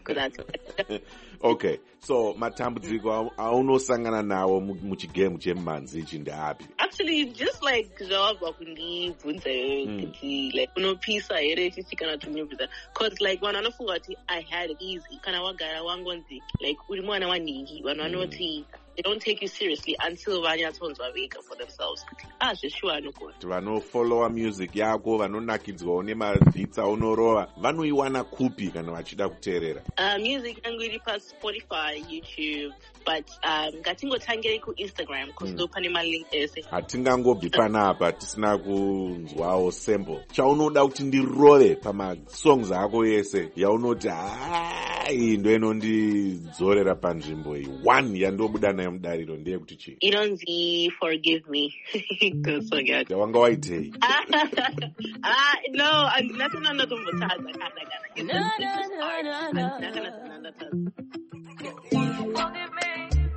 Okay, so matambudziko aunosangana nawo muchigame chemanzi ichi ndeapi? Actually, just like zvawabva kundibvunza kuti like unopisa here chichi kana tunyumbisa, because like vanhu vanofunga kuti I had it easy kana wagara wangonzi like uri mwana wanhingi, vanhu vanoti they don't take you seriously until vanyatsonzwa vega for themselves. Ah, zveshuwa anogona. Vanofollowa music yako, vanonakidzwawo nemavhitsa unorova, vanoiwana kupi kana vachida kuteerera? Uh, music yangu iri pa Spotify, YouTube, but um, ngatingotangire ku Instagram because ndo pane malink ese. Hatingangobvi panapa tisina kunzwawo sample. Chaunoda kuti ndirove pamasongs ako yese yaunoti hai ndo inondidzorera panzvimbo iyi one yandobuda nayo mudariro ndeye kuti chii? Inonzi forgive me. Kusongera. Wanga waitei. Ah, no, andinathi nanotombothaza kana kana. No, no, no, no. Forgive me.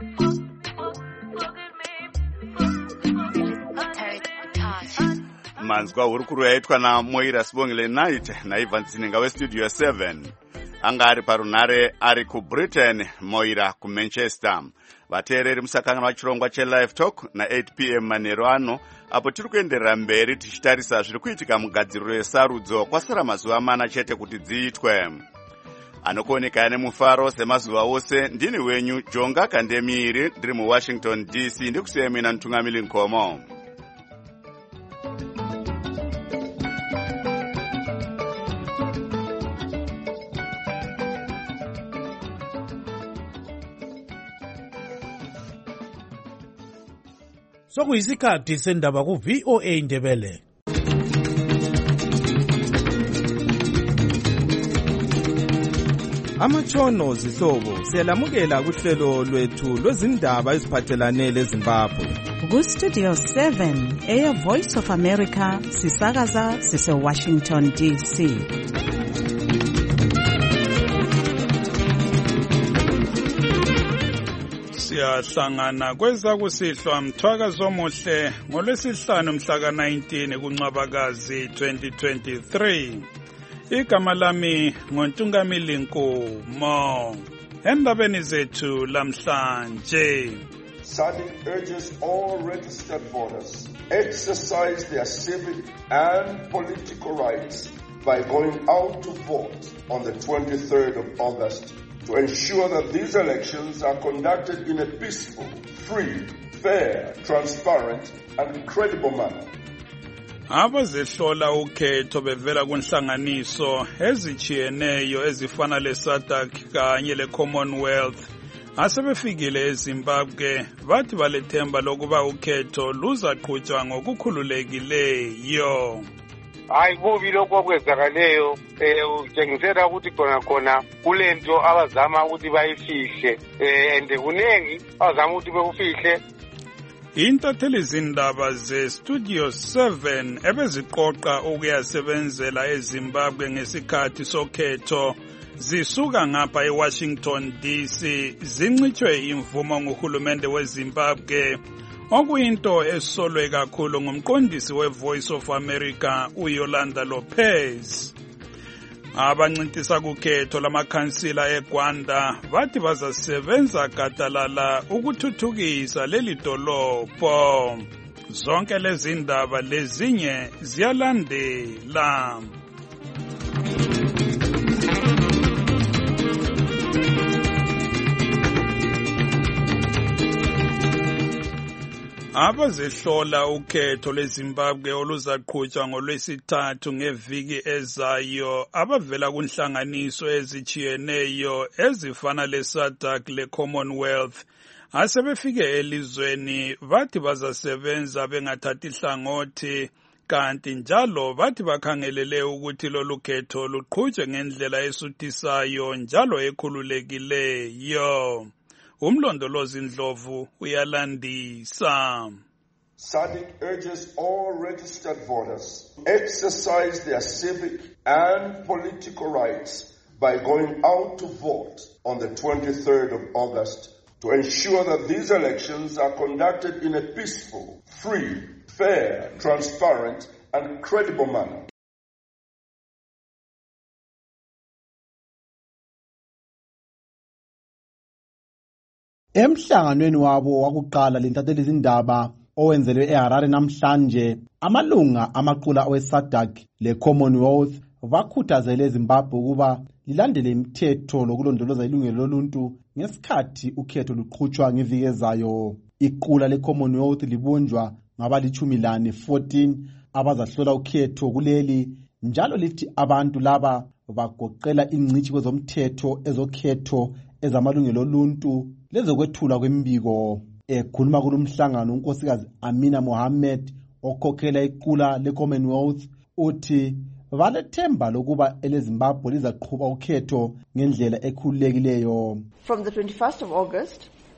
Manzwa hurukuru yaitwa na Moira Sibongile Night naibva Nzinga westudio seven. Anga ari parunhare ari kuBritain, Moira kuManchester. Vateereri musakangana vachirongwa cheLive Talk na eight p m manheru ano, apo tiri kuenderera mberi tichitarisa zviri kuitika mugadziriro yesarudzo kwasara mazuva mana chete kuti dziitwe. Anokuoneka nemufaro semazuva ose, ndini wenyu Jonga Kandemiri, ndiri muWashington D C, ndikusiya mina Ntungamili Nkomo. Sokuyisikhathi sendaba ku V O A Ndebele. Amatshono zihlobo siyalamukela kuhlelo lwethu lwezindaba eziphathelane leZimbabwe. Ku Studio seven, Air Voice of America, sisakaza sise Washington D C. Siyahlangana kweza kusihlwa mthwakazo omuhle ngolwesihlanu mhla ka nineteen kuNcwabakazi twenty twenty-three. Igama lami ngoNtungamili Nkomo. Endabeni zethu lamhlanje. SADC urges all registered voters exercise their civic and political rights by going out to vote on the twenty-third of August to ensure that these elections are conducted in a peaceful, free, fair, transparent, and credible manner. Abazihlola ukhetho bevela kunhlanganiso ezichiyeneyo ezifana leSADC kanye leCommonwealth asebefikile eZimbabwe bathi balethemba lokuba ukhetho luzaqhutshwa ngokukhululekileyo. Hayi kubi lokho okwenzakaleyo eh utshengisela ukuthi khona khona kulento abazama ukuthi bayifihle eh ende kunengi abazama ukuthi bekufihle. Intatheli zindaba ze Studio seven ebeziqoqa ukuyasebenzela eZimbabwe ngesikhathi sokhetho zisuka ngapha eWashington D C zincitshwe imvumo nguhulumende weZimbabwe, okuyinto esolwe kakhulu ngumqondisi weVoice of America uYolanda Lopez. Abancintisa kukhetho lamakhansila eGwanda bathi bazasebenza gadalala ukuthuthukisa leli dolopho. Zonke lezi ndaba lezinye ziyalandela. Abazihlola ukhetho leZimbabwe oluzaqhutshwa ngolwesithathu ngeviki ezayo abavela kunhlanganiso ezichiyeneyo ezifana leSADC leCommonwealth asebefike elizweni bathi bazasebenza bengathathi hlangothi, kanti njalo bathi bakhangelele ukuthi lolu khetho luqhutshwe ngendlela esuthisayo njalo ekhululekileyo. Umlondolozi Ndlovu uyalandisa. SADC urges all registered voters exercise their civic and political rights by going out to vote on the twenty-third of August to ensure that these elections are conducted in a peaceful, free, fair, transparent, and credible manner. Emhlanganweni wabo wakuqala lentatheli izindaba owenzelwe eHarare namhlanje, amalunga amaqula weSADC leCommonwealth bakhuthazele eZimbabwe ukuba lilandele imithetho lokulondoloza ilungelo loluntu ngesikhathi ukhetho luqhutshwa ngeviki ezayo. Iqula leCommonwealth libunjwa ngabalitshumi lane fourteen abazahlola ukhetho kuleli, njalo lithi abantu laba bagoqela ingcitshi kwezomthetho ezokhetho ezamalungelo oluntu lezokwethula kwembiko. Ekhuluma kulomhlangano unkosikazi Amina Mohammed okhokhela iqula leCommonwealth uthi valethemba lokuba eleZimbabwe lizaqhubeka ukhetho ngendlela ekhululekileyo. From the twenty-first of August,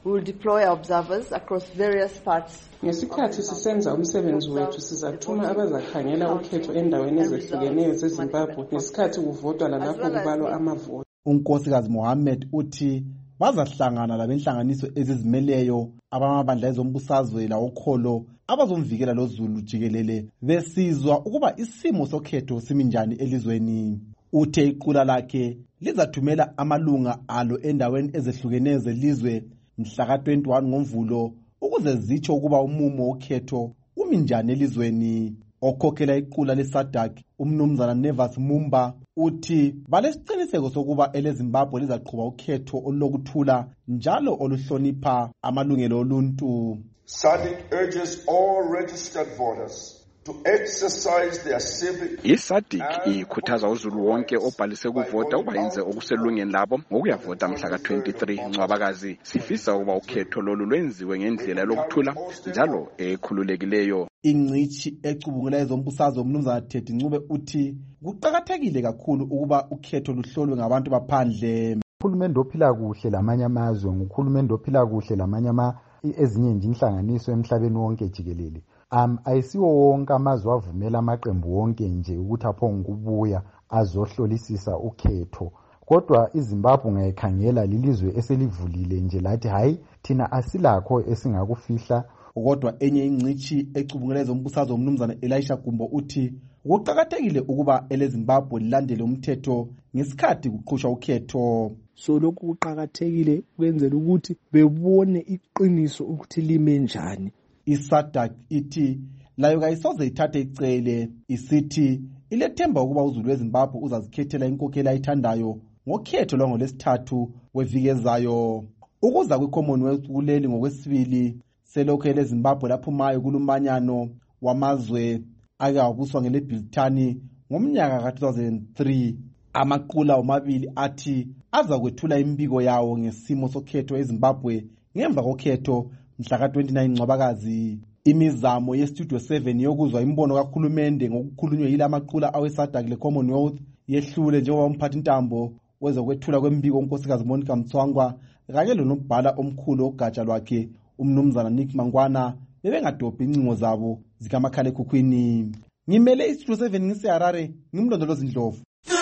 We will deploy observers across various parts. Ngesikhathi sisenza umsebenzi wethu sizathuma abazakhangela ukhetho endaweni ezehlukeneyo zeZimbabwe ngesikhathi kuvotwa lalapho kubalwa amavoti. unkosikazi Mohammed uthi bazahlangana labenhlanganiso ezizimeleyo abamabandla ezombusazwe lawokholo abazomvikela loZulu jikelele besizwa ukuba isimo sokhetho siminjani elizweni. Uthe iqula lakhe lizathumela amalunga alo endaweni ezehlukeneyo zelizwe mhla ka twenty-one ngoMvulo ukuze zitsho ukuba umumo wokhetho uminjani elizweni. Okhokhela iqula leSADC umnumzana Nevas Mumba uthi balesiqiniseko sokuba eleZimbabwe lizaqhuba ukhetho olulokuthula njalo oluhlonipha amalungelo oluntu. SADC urges all registered voters to exercise their civic. I-SADC ikhuthaza uZulu wonke obhalise ukuvota ukuba yenze okuselungeni labo ngokuyavota mhla ka twenty-three Ncwabakazi. Sifisa ukuba ukhetho lolu lwenziwe ngendlela lokuthula njalo ekhululekileyo. Ingcithi ecubungula ezombusazwe umnumzana Teddy Ncube uthi kuqakathekile kakhulu ukuba ukhetho luhlolwe ngabantu baphandle. Uhulumende ophila kuhle lamanye amazwe nguhulumende ophila kuhle lamanye ama ezinye nje inhlanganiso emhlabeni wonke jikelele. Um ayisiwo wonke amazwe avumela amaqembu wonke nje ukuthi aphonge kubuya azohlolisisa ukhetho. Kodwa iZimbabwe ngayikhangela lilizwe eselivulile nje lathi hayi thina asilakho esingakufihla. Kodwa enye ingcithi ecubungula ezombusazwe umnumzana Elisha Gumbo uthi kuqakathekile ukuba eleZimbabwe lilandele umthetho ngesikhathi kuqhutshwa ukhetho. So lokhu kuqakathekile kwenzela ukuthi bebone iqiniso ukuthi lime njani. ISADC ithi layo kayisoze ithathe icele isithi ilethemba ukuba uZulu weZimbabwe uzazikhethela inkokhela ayithandayo ngokhetho lwangolesithathu weviki ezayo. Ukuza kwiCommonwealth kuleli ngokwesibili selokhu eleZimbabwe laphumayo kulumanyano wamazwe ake wabuswa ngeleBritani ngomnyaka ka two thousand three. Amaqula omabili athi aza kwethula imbiko yawo ngesimo sokhetho eZimbabwe ngemva kokhetho mhla ka twenty-nine Ncwabakazi. Imizamo yeStudio seven yokuzwa imbono kaHulumende ngokukhulunywa yila maqula aweSADC leCommonwealth yehlule njengoba umphathi ntambo wezokwethula kwembiko unkosikazi Monica Mtswangwa kanye lonobhala omkhulu ogatsha lwakhe umnumzana Nick Mangwana bebengadobhi incingo zabo zikamakhala ekhukhwini. Ngimele iStudio seven ngiseHarare ngimlondolozi Ndlovu.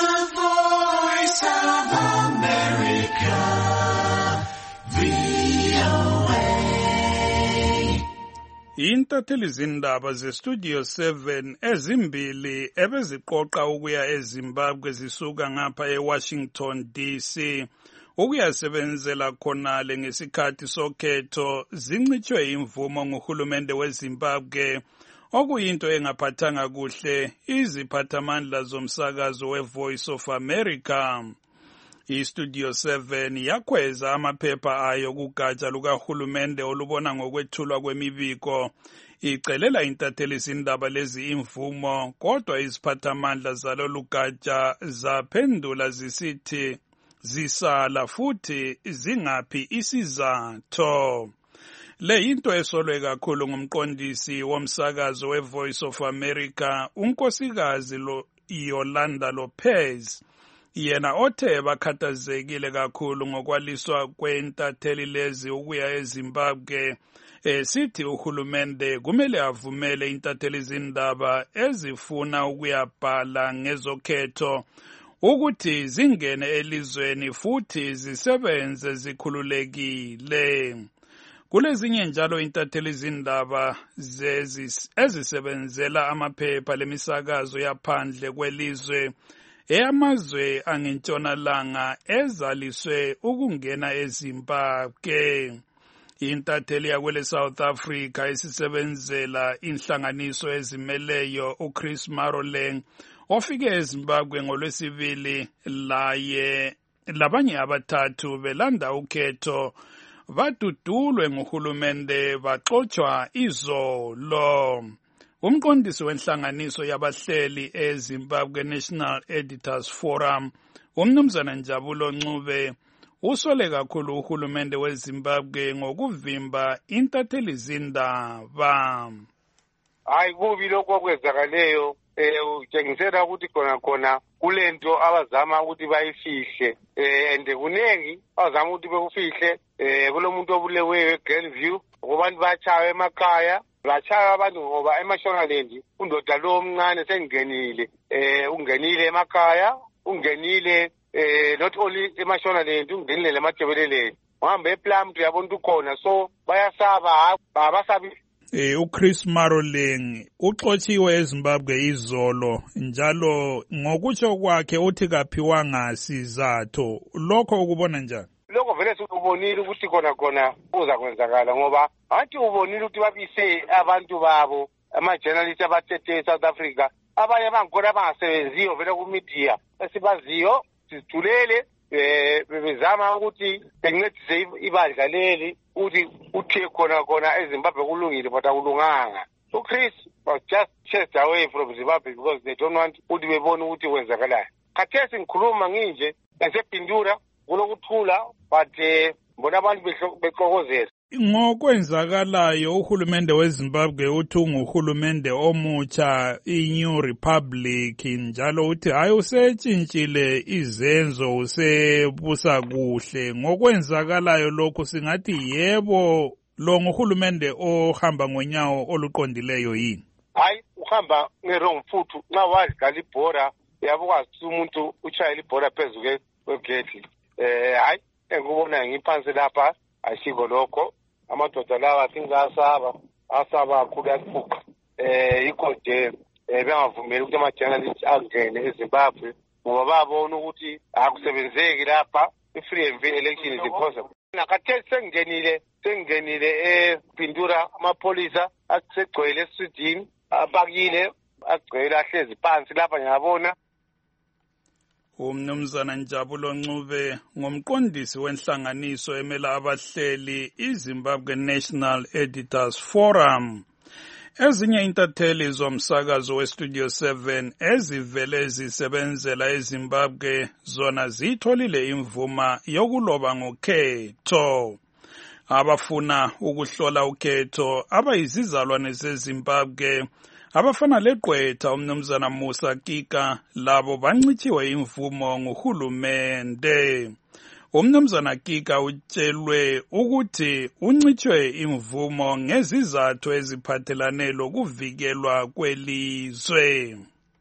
Voice of America, V O A. Intatheli zindaba zeStudio seven ezimbili ebeziqoqa ukuya eZimbabwe zisuka ngapha eWashington D C ukuyasebenzela khonale ngesikhathi sokhetho zincitshwe imvumo nguhulumende weZimbabwe okuyinto engaphathanga kuhle iziphathamandla zomsakazo weVoice of America. IStudio seven yakhweza amaphepha ayo kugatsha lukahulumende olubona ngokwethulwa kwemibiko icelela intatheli zindaba lezi imvumo, kodwa iziphathamandla zalolu gatsha zaphendula zisithi zisala futhi zingaphi isizatho. Le into esolwe kakhulu ngumqondisi womsakazo weVoice of America unkosikazi lo Yolanda Lopez, yena othe bakhathazekile kakhulu ngokwaliswa kwentatheli lezi ukuya eZimbabwe. Esithi uhulumende kumele avumele intatheli zindaba ezifuna ukuyabhala ngezokhetho ukuthi zingene elizweni futhi zisebenze zikhululekile. Kulezinye njalo intatheli zindaba ezisebenzela amaphepha lemisakazo yaphandle kwelizwe eyamazwe angentshonalanga ezaliswe ukungena eZimbabwe. Intatheli yakwele South Africa esisebenzela inhlanganiso ezimeleyo uChris Maroleng ofike eZimbabwe ngolwesibili laye labanye abathathu belanda ukhetho badudulwe nguhulumende baxoshwa izolo. Umqondisi wenhlanganiso yabahleli eZimbabwe National Editors Forum umnumzana Njabulo Ncube usole kakhulu uhulumende weZimbabwe ngokuvimba intatheli zindaba. Hayi kubi lokho okwenzakaleyo eh utshengisela ukuthi khona khona kulento abazama ukuthi bayifihle eh and kunengi abazama ukuthi bekufihle eh kulomuntu obuleweyo eGrandview ngobantu bachawe emakhaya bachawe abantu ngoba eMashonaland undoda lo omncane sengenile eh ungenile emakhaya ungenile eh not only eMashonaland ungenile lematebeleleni uhambe ePlum uyabona ukhona so bayasaba abasabi. Eh uChris Maroleng uxotshiwe eZimbabwe izolo njalo ngokutsho kwakhe uthi kaphiwanga sizathu lokho ukubona njani? Lokho vele sikubonile ukuthi khona khona uza kwenzakala ngoba athi ubonile ukuthi babise abantu babo ama-journalists abathethe eSouth Africa abanye bangkhona abangasebenziyo vele ku-media esibaziyo sizithulele eh bezama ukuthi bencedise ibandla leli ukuthi uthe khona khona eZimbabwe kulungile but akulunganga. So Chris was just chased away from Zimbabwe because they don't want ukuthi bebone ukuthi kwenzakalayo. Khathesi ngikhuluma nginje esepindura kulokuthula but eh bona abantu bexokozela. Ngokwenzakalayo uhulumende weZimbabwe uthi unguhulumende omutsha iNew Republic njalo uthi hayi usetshintshile izenzo usebusa kuhle ngokwenzakalayo lokho singathi yebo lo nguhulumende ohamba ngonyawo oluqondileyo yini? Hayi uhamba ngerong futhu nxa wadlala ibhora yabukwazi umuntu uchayela ibhora phezulu kwegate eh hayi engikubona ngiphansi lapha ayisiko lokho amadoda lawa singasaba asaba kakhulu yakuphuqa eh ikode bengavumeli ukuthi ama-journalists angene eZimbabwe ngoba babona ukuthi akusebenzeki lapha i-free and fair election is impossible. Nakhathesi sengingenile sengingenile ePindura amapholisa asegcwele esitini abakile agcwele ahlezi phansi lapha ngiyabona. Umnumzana Njabulo Ncube ngomqondisi wenhlanganiso emela abahleli iZimbabwe National Editors Forum. Ezinye intatheli zomsakazo weStudio seven ezivele zisebenzela eZimbabwe zona zitholile imvuma yokuloba ngokhetho. Abafuna ukuhlola ukhetho abayizizalwane zeZimbabwe abafana leqwetha umnumzana Musa Kika labo bancitshiwe imvumo nguhulumende. Umnumzana Kika utshelwe ukuthi uncitshwe imvumo ngezizathu eziphathelane lokuvikelwa kwelizwe.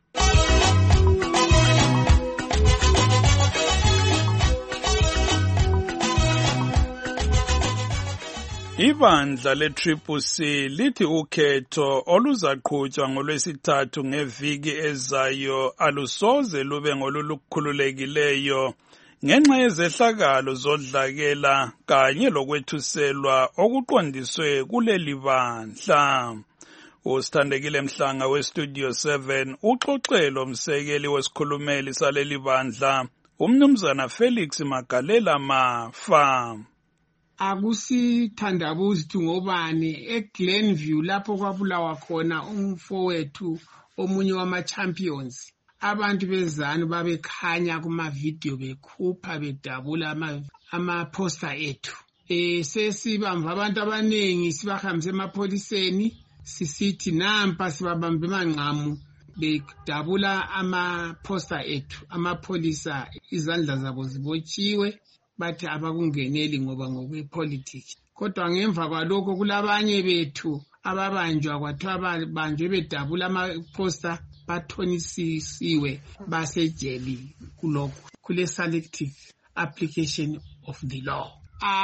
Ibandla le-Triple C lithi ukhetho oluzaqhutshwa ngolwesithathu ngeviki ezayo alusoze lube ngolulukhululekileyo ngenxa yezehlakalo zodlakela kanye lokwethuselwa okuqondiswe kuleli bandla. Usithandekile Mhlanga weStudio seven uxoxelo msekeli wesikhulumeli saleli bandla umnumzana Felix Magalela Mafa. Akusithandabuzi ukuthi ngobani eGlenview lapho kwabulawa khona umfowethu omunye wama-champions abantu bezanu babekhanya kuma-video bekhupha bedabula ama-poster ethu eh sesibamva abantu abaningi sibahambise emapholiseni sisithi nampa sibabambe emanqamu bedabula ama-poster ethu amapholisa izandla zabo zibotshiwe bathi abakungeneli ngoba ngokwepolitiki. Kodwa ngemva kwalokho kulabanye bethu ababanjwa kwathiwa babanjwe bedabula amaposter bathonisisiwe basejeli kulokho kule selective application of the law.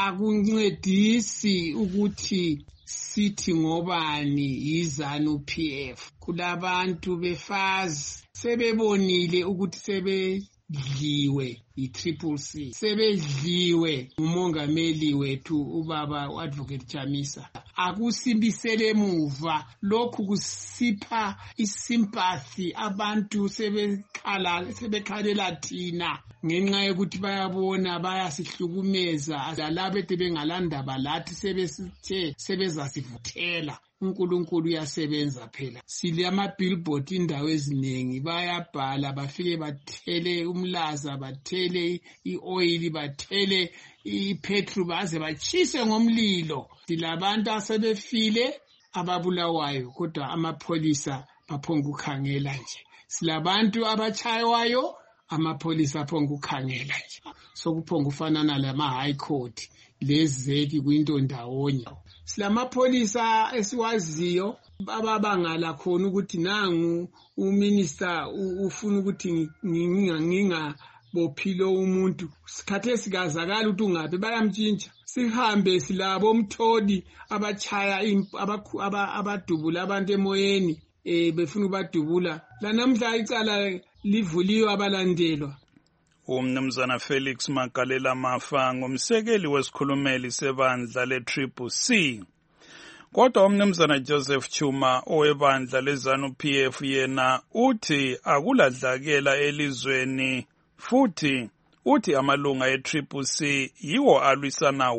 Akuncedisi ukuthi sithi ngobani yizanu P F. Kulabantu befazi sebebonile ukuthi sebe dliwe i-Triple C sebedliwe umongameli wethu ubaba uAdvocate Chamisa. Akusimbisele emuva lokhu kusipha isympathy abantu sebekhala sebekhalela thina ngenxa yokuthi bayabona bayasihlukumeza labo ete bengalandaba lathi sebesithe sebezasivuthela. uNkulunkulu uyasebenza phela. Sile ama-billboard indawo eziningi bayabhala bafike bathele umlaza bathele i-oil bathele ipetrol baze bachise ngomlilo. Silabantu asebefile ababulawayo kodwa amapholisa baphonga ukukhangela nje. Silabantu abachayiwayo, amapholisa aphonga ukukhangela nje. Sokuphonga ufanana lama high court lezeki kwinto ndawonye. Silamapholisa esiwaziyo ababangala khona ukuthi nangu uminister ufuna ukuthi nginga nginga bophilo umuntu sikhathe sikazakala ukuthi ungabe bayamtshintsha. Sihambe silabo umthodi abachaya abadubula abantu emoyeni eh befuna ubadubula. La namhla icala livuliwe abalandelwa. Umnumzana Felix Magalela Mafa ngumsekeli wesikhulumeli sebandla le-Triple C. Kodwa umnumzana Joseph Chuma owebandla leZANU P F yena uthi akuladlakela elizweni futhi uthi amalunga e-Triple C yiwo alwisana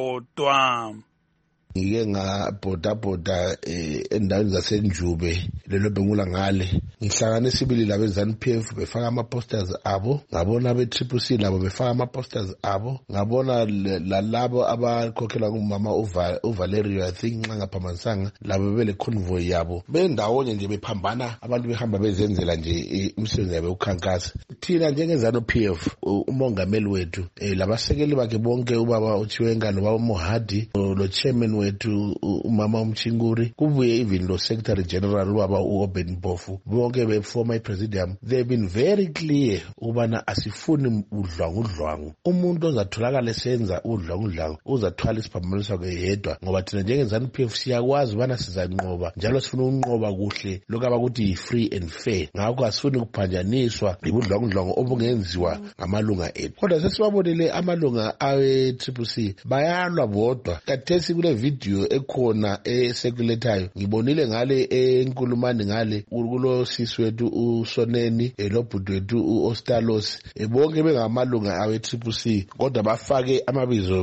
wodwa. Ngike ngabhoda-bhoda endaweni zasenjube lelo bengula ngale ngihlangane sibili labo eZANU P F befaka ama-posters abo, ngabona be-Triple C labo befaka ama-posters abo, ngabona lalabo abakhokhelwa ngumama uValerio I think nxa ngaphambanisanga labo bebele convoy yabo bendawonye nje bephambana abantu behamba bezenzela nje imisebenzi yabo ukhankasa. Thina njengeZANU P F umongameli wethu labasekeli bakhe bonke ubaba uChiwenga lo Mohadi lo chairman wethu umama umchinguri kubuye even lo secretary general waba uOben Mpofu bonke beformer presidium they have been very clear ubana asifuni udlwangu udlwangu. Umuntu ozatholakala esenza udlwangu udlwangu uzathwala isiphambaniso yedwa ngoba thina njengeZANU P F siyakwazi ubana sizanqoba njalo sifuna ukunqoba kuhle lokho abakuthi free and fair. Ngakho asifuni ukuphanjaniswa ibudlwangu udlwangu obungenziwa ngamalunga ethu. Kodwa sesibabonile amalunga awe-Triple C bayalwa bodwa. Kathesi kule video ekhona esekulethayo ngibonile ngale enkulumani ngale kulo sisi wethu uSoneni elobhudu wethu uOstalos bonke bengamalunga awe-Triple C kodwa bafake amabizo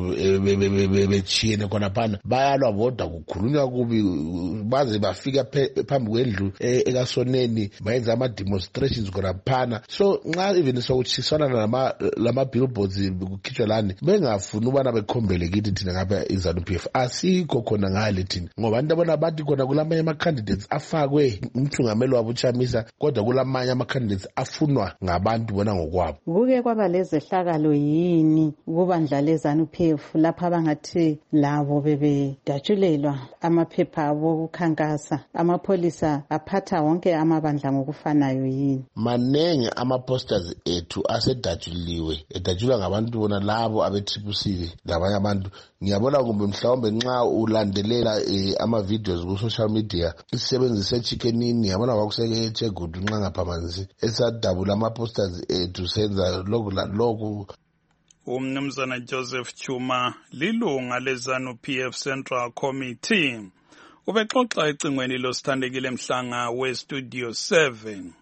bechiyene khona phana bayalwa bodwa kukhulunywa kubi baze bafika phambi kwendlu ekaSoneni bayenza ama-demonstrations khona phana. So nxa even sokuchisana lama billboards kukhitshwa lani bengafuni ubana bekhombele kithi thina ngapha iZANU P F asikho khona ngale thina ngoba abantu abona bathi khona kulamanye ama-candidates afakwe umthungameli wabo uChamisa kodwa kulamanye ama-candidates afunwa ngabantu bona ngokwabo. Kuke kwaba lezehlakalo yini kubandla leZANU P F lapha abangathi labo bebedatshulelwa amaphepha abo okukhankasa amapholisa aphatha wonke amabandla ngokufanayo yini? Manenge ama-posters ethu asedatshuliwe edatshulwa ngabantu bona labo abe-Triple C labanye abantu. Ngiyabona kumbe mhlawumbe nxa ulandelela ama-videos ku-social media isebenzise chickenini ngiyabona kwakuseke eChegudu nxa ngaphambanisi esadabula ama-posters ethu senza lokhu. Umnumzana Joseph Chuma lilunga leZANU P F Central Committee ubexoxa ecingweni losithandekile Mhlanga we-Studio seven.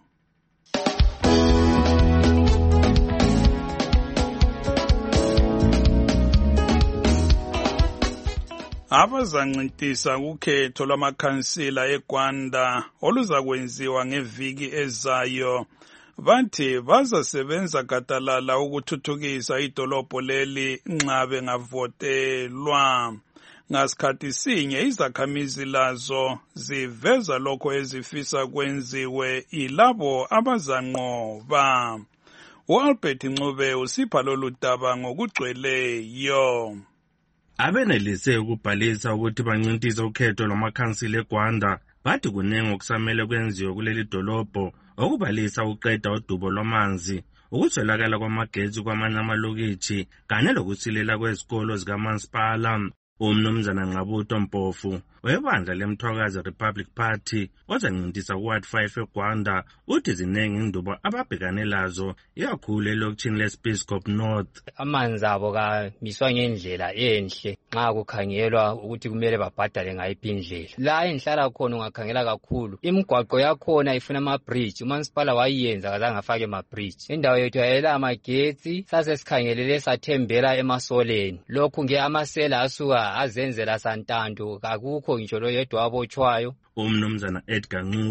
Abazancintisa ukhetho lwamakhansila eGwanda oluzakwenziwa ngeviki ezayo bathi bazasebenza gadalala ukuthuthukisa idolobho leli nxa bengavotelwa. Ngasikhathi sinye izakhamizi lazo ziveza lokho ezifisa kwenziwe ilabo abazanqoba. U-Albert Ncube usipha lolu daba ngokugcweleyo. Abenelise ukubhalisa ukuthi bancintise ukhetho lwamakhansila eGwanda bathi kunengi okusamele kwenziwe kuleli dolobho okubalisa uqeda udubo lwamanzi ukuswelakala kwamagetsi kwamanye amalokitshi kanye lokusilela kwezikolo zikamasipala. Umnumzana Nqabutho Mpofu webandla lemthwakazi Republic Party ozancintisa ku-Ward five eGwanda uthi zinengi indubo ababhekane lazo ikakhulu elokitshini leSpeyscop North. Amanzi abo kamiswa ngendlela enhle nxa kukhangelwa ukuthi kumele babhadale ngayiphi indlela. La engihlala khona ungakhangela kakhulu imigwaqo yakhona ifuna ama-bridge umasipala wayenza kazange afake ama-bridge. Indawo yethu yayela amagetsi sasesikhangelele sathembela emasoleni lokhu nge amasela asuka azenzela santanto akukho ngitsho lo yedwa abotshwayo. Umnumzana Edgar Ncube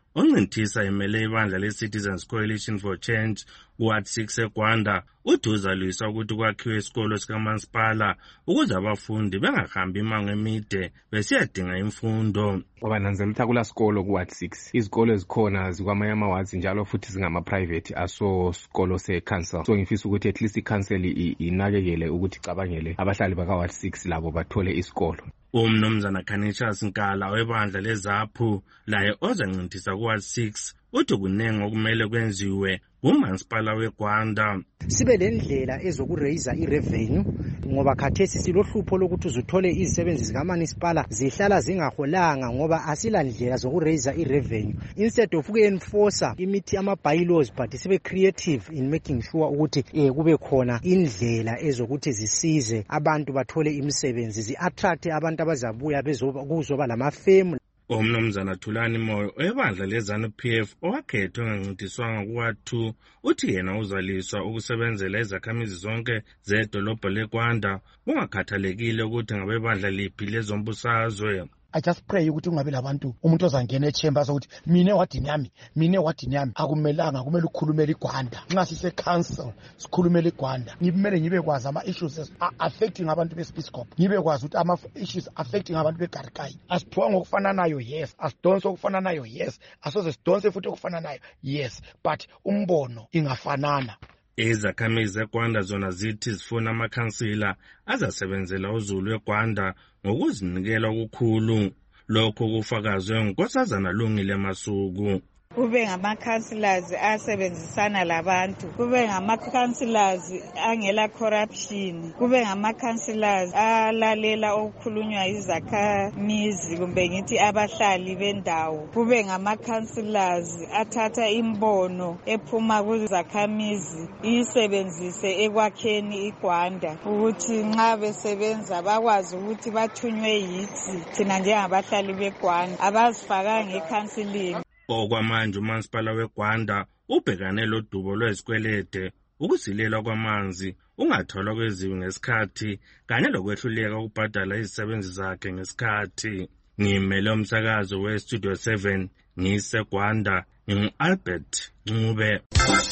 oncinthisa emele ibandla le-Citizens Coalition for Change kuward six eGwanda uthi uzalwisa ukuthi kwakhiwe isikolo sikamasipala ukuze abafundi bengahambi imango emide besiyadinga imfundo. Abananzela ukuthi akula sikolo kuward six. Izikolo ezikhona zikwamanye ama-wards njalo futhi zingama-private aso sikolo se-council. So ngifisa ukuthi at least i-council inakekele ukuthi icabangele abahlali baka-ward six labo bathole isikolo. Umnumzana Canisius Nkala webandla leZAPHU laye ozancinthisa kuward six uthi kunenge okumele kwenziwe ngumasipala weGwanda. Sibe lendlela ezokuraise irevenue ngoba khathesi silohlupho lokuthi uzuthole izisebenzi zikamasipala zihlala zingaholanga ngoba asilandlela zokuraise irevenue. Instead of ukuenforce imithi ama bylaws but sibe creative in making sure ukuthi eh kube khona indlela ezokuthi zisize abantu bathole imisebenzi, zi attract abantu abazabuya bezoba kuzoba lamafemu. Umnumzana Thulani Moyo ebandla leZANU-P F owakhethwe ngancintiswanga kuward two uthi yena uzaliswa ukusebenzela izakhamizi zonke zedolobho leGwanda kungakhathalekile ukuthi ngabebandla liphi lezombusazwe. I just pray ukuthi ungabe labantu umuntu ozangena echambers ukuthi mine wadini yami mine wadini yami akumelanga kumele ukukhulumela iGwanda nxa sise council sikhulumela iGwanda ngibemele ngibe kwazi ama issues affecting abantu beSpeacecorp ngibe kwazi ukuthi ama issues affecting abantu beGarikai asiphiwa ngokufana nayo yes asidonse okufana nayo yes asoze sidonse futhi okufana nayo yes but umbono ingafanana. Izakhamizi zeGwanda zona zithi zifuna amakhansila azasebenzela uZulu weGwanda ngokuzinikela okukhulu. Lokho kufakazwe nguNkosazana Lungile Masuku. Kube ngama-councillors asebenzisana labantu, kube ngama-councillors angela corruption, kube ngama-councillors alalela okukhulunywa izakhamizi kumbe ngithi abahlali bendawo, kube ngama-councillors athatha imbono ephuma kuzakhamizi isebenzise ekwakheni iGwanda ukuthi nxa besebenza bakwazi ukuthi bathunywe yithi thina njengabahlali beGwanda abazifakanga ecounseling. Okwamanje umasipala weGwanda ubhekane lodubo lwezikwelede, ukusilela kwamanzi, ungatholwa kweziwi ngesikhathi kanye lokwehluleka ukubhadala izisebenzi zakhe ngesikhathi. Ngimele umsakazo we-Studio seven ngiseGwanda ngingu-Albert Ncube.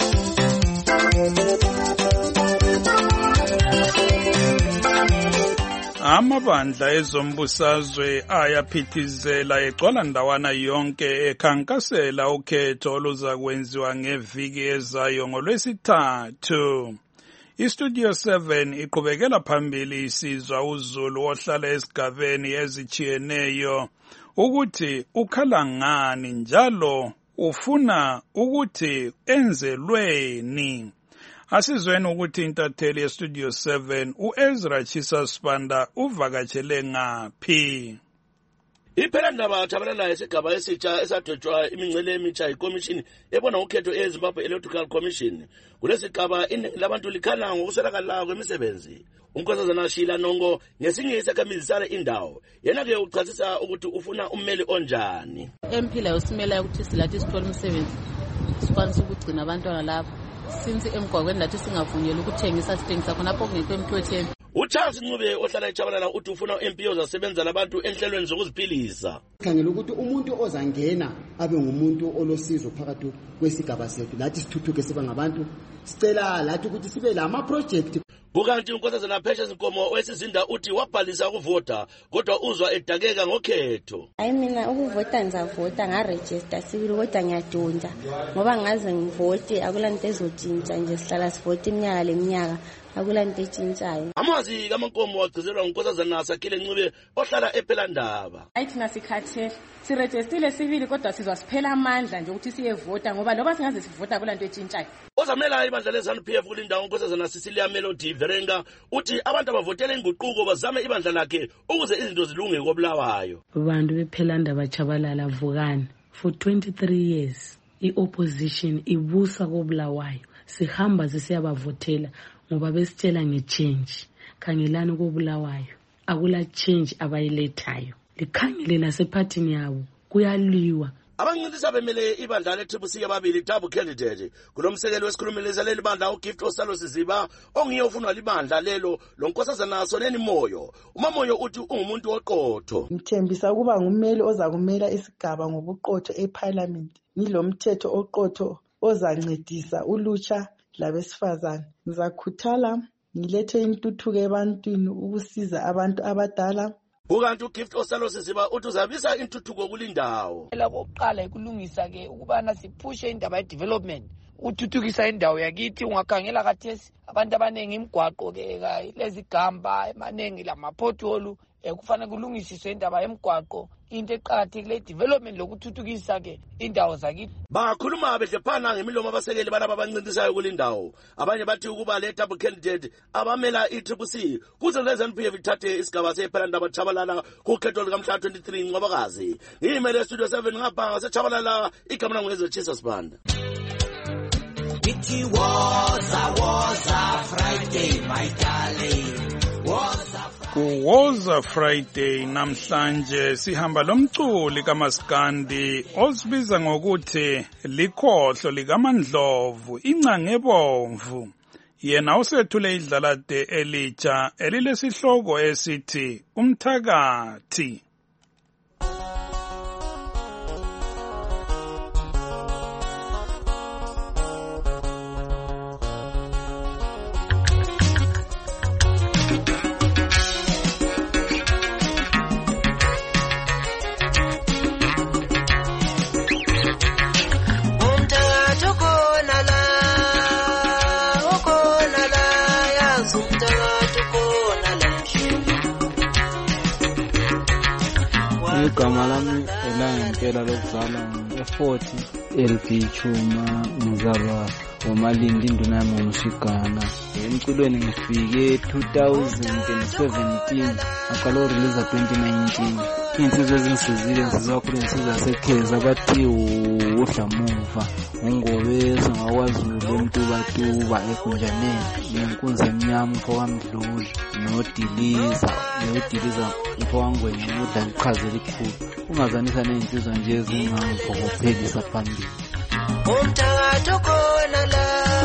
Amabandla ezombusazwe ayaphithizela egcwala ndawana yonke ekhankasela ukhetho oluzakwenziwa ngeviki ezayo ngolwesithathu. iStudio seven iqhubekela phambili isizwa uZulu ohlala esigabeni ezichiyeneyo ukuthi ukhala ngani njalo ufuna ukuthi enzelweni. Asizweni ukuthi intatheli yeStudio seven uEzra Chisa Spanda uvakatshele ngaphi. Iphela ndaba thabalala esigaba esitsha esadwetshwa imingcele emitsha iCommission ebona ukhetho eZimbabwe Electoral Commission. Kulesigaba iningi labantu likhala ngokuswelakala kwemisebenzi. Unkosazana Shila Nongo ngesinye isakhamizi sale indawo yena ke uchasisa ukuthi ufuna ummeli onjani. Empila usimela ukuthi silathi sithola umsebenzi sikwanisa ukugcina abantwana lapho. Since emgwaqweni lathi singavunyelwa ukuthengisa sithengisa khonapho kungekho emthethweni. uCharles Ncube ohlala eChabalala uthi ufuna uMP ozasebenza labantu enhlelweni zokuziphilisa. Khangela ukuthi umuntu ozangena abe ngumuntu olosizo phakathi kwesigaba sethu lathi sithuthuke siba ngabantu sicela lathi ukuthi sibe lama project. Kukanti unkosazana Patience Nkomo owesizinda uthi wabhalisa ukuvota kodwa uzwa edakeka ngokhetho. Hayi mina ukuvota ngizavota ngaregister sibili kodwa ngiyadonda ngoba ngaze ngivote akulanto ezotshintsha nje sihlala sivote iminyaka leminyaka akulanto etshintshayo. Amazi kaMankomo wagcizelwa unkosazana Sakhile Ncube ohlala ePhelandaba. Hayi thina sikhathe siregistile sibili kodwa sizwa siphela amandla nje ukuthi siyevota ngoba loba singaze sivota akulanto etshintshayo. Ozamela ibandla leZANU-P F kulindawo unkosazana Cecilia Melody Verenga uthi abantu abavotela inguquko bazame ibandla lakhe ukuze izinto zilunge koBulawayo. Abantu bePhelandaba Chabalala Vukani for twenty-three years iopposition ibusa koBulawayo sihamba sisiyabavotela ngoba besitshela ngechange. Khangelani koBulawayo akula change abayilethayo. Likhangele lasephathini yabo kuyaliwa. Abancintiswa bemele ibandla le-Triple C ababili double candidate kulomsekelo wesikhulumelisa leli bandla uGift Osalo Siziba ongiye ufunwa libandla lelo lonkosazana Soneni Moyo. uMamoyo uthi ungumuntu oqotho. Ngithembisa ukuba ngummeli oza kumela isigaba ngobuqotho eParliament ngilomthetho oqotho ozancedisa ulutsha labesifazane. Ngizakhuthala ngilethe intuthuko ebantwini ukusiza abantu abadala. Ukanti uGift Osalo Siziba uthi uzabisa intuthuko kulindawo. Oqala ikulungisa ke ukubana siphushe indaba ye development. Uthuthukisa indawo yakithi ungakhangela kathesi abantu abanengi imigwaqo ke lezigamba emaningi lamapotholu ekufanele kulungisiswe indaba yemigwaqo. Into eqhathekile development lokuthuthukisa ke indawo zakithi. Bakhuluma bedlephana ngemilomo abasekeli balaba abancintisayo kulindawo. Abanye bathi ukuba le double candidate abamela i-Triple C kuze leZANU P F ithathe isigaba sePhelandaba Chabalala kukhetho likamhla twenty-three Ncwabakazi. Ngimele studio seven ngapha ngaseChabalala igama langu ngezochisa Sibanda. It was a was a Friday, my darling. Was a Kuwoza Friday namhlanje sihamba lomculi kaMaskandi osibiza ngokuthi likhohlo likaMandlovu incange ebomvu. Yena usethule idlalade elitsha elilesihloko esithi Umthakathi. Igama lami elangempela lokuzalwa nge-forty L B Chuma ngizalwa uMalindi induna yami ngumshigana. Emculweni ngifike two thousand seventeen aqala ukurelease twenty nineteen. Insizwa ezingisizile insizwa kakhulu insizwa yaseKheza bathi uDlamuva ungobese ngakwaZulu uMtubatuba eGunjaneni nenkunzi emnyama mfokamdluli noDiliza noDiliza mfowangwenya udla iqhaza elikhulu ungazanisa neinsizwa nje ezingangivokophelisa phambili. Umthakathi khona la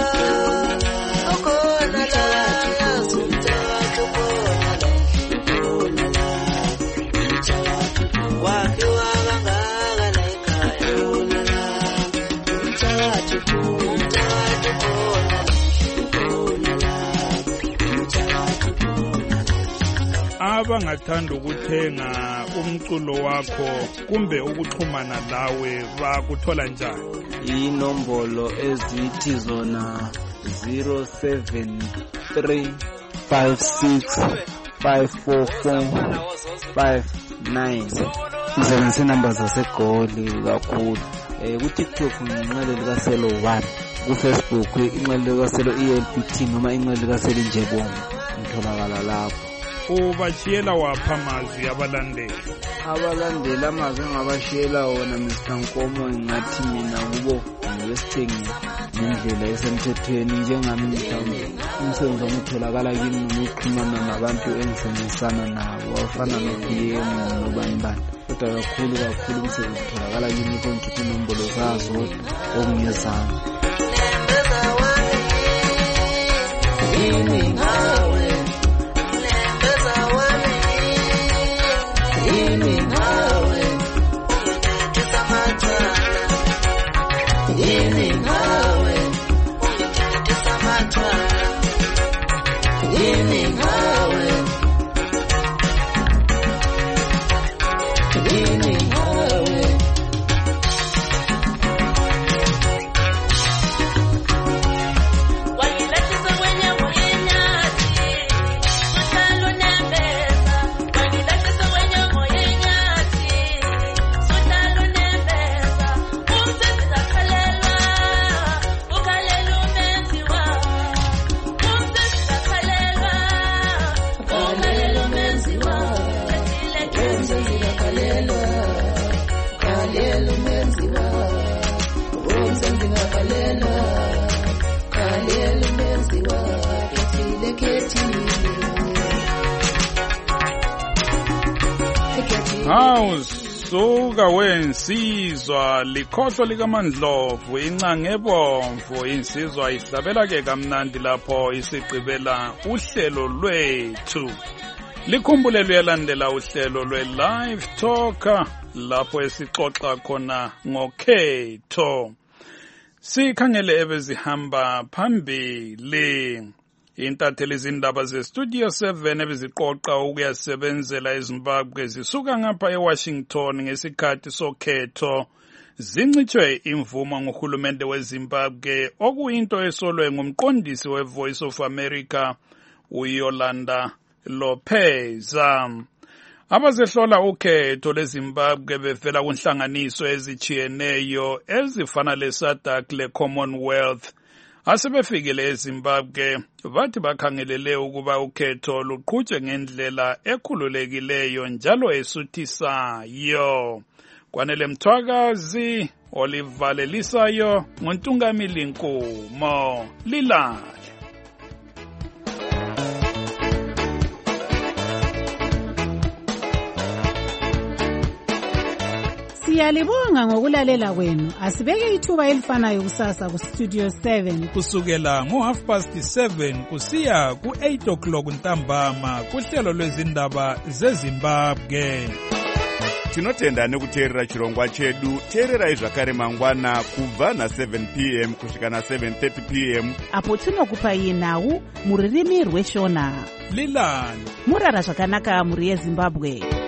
khona la umthakathi khona la khona la umthakathi wafiwa kangaka la ekhaya khona la umthakathi umthakathi khona khona la umthakathi khona. Abangathanda ukuthenga umculo wakho kumbe ukuxhumana lawe bakuthola njani? Inombolo ezithi zona zero seven three five six five four four five nine. Ngizebenzisa inamba zaseGoli kakhulu. Eh ku TikTok inqele lika Selo one, ku Facebook inqele lika Selo E L P T noma inqele lika Selo Njebongo ngitholakala lapho. Ubashiyela wapha amazwi abalandeli? Abalandeli amazwi ngabashiyela wona Mister Nkomo ngathi mina kubo ngibesithengi ngendlela esemthethweni njengami mhlawumbe umsebenzi omtholakala kimi nokuxhumana nabantu engisebenzisana nabo afana no-P M nobani bani. Kodwa kakhulu kakhulu umsebenzi otholakala kimi konke inombolo zazo okungezami. Ini ngawe Hawu suka wensizwa likhohlo likaMandlovu incange ebomvu insizwa ihlabela ke kamnandi lapho isigqibela uhlelo lwethu. likhumbule luyalandela uhlelo lwe-Live Talk lapho esixoxa khona ngokhetho. Sikhangele ebezihamba phambili. Intatheli izindaba ze-Studio seven ebeziqoqa ukuyasebenzela eZimbabwe zisuka ngapha eWashington ngesikhathi sokhetho zincitshwe imvumo nguhulumende weZimbabwe okuyinto esolwe ngumqondisi we-Voice of America uYolanda Lopez. Abazehlola ukhetho leZimbabwe bevela kunhlanganiso ezichiyeneyo ezifana leSADC leCommonwealth asebefikile eZimbabwe bathi bakhangelele ukuba ukhetho luqhutshwe ngendlela ekhululekileyo njalo esuthisayo. Kwanele Mthwakazi olivalelisayo ngontungamili Nkumo Lilale. Siyalibonga ngokulalela kwenu. Asibeke ithuba elifanayo kusasa ku Studio seven kusukela ngo half past seven kusiya ku eight o'clock ntambama kuhlelo lwezindaba zeZimbabwe. Tinotenda nekuteerera chirongwa chedu. Teererai zvakare mangwana kubva na seven p m kusvika na seven thirty p m apo tinokupai nhau muririmi rweshona. Lilani murara zvakanaka muri yeZimbabwe.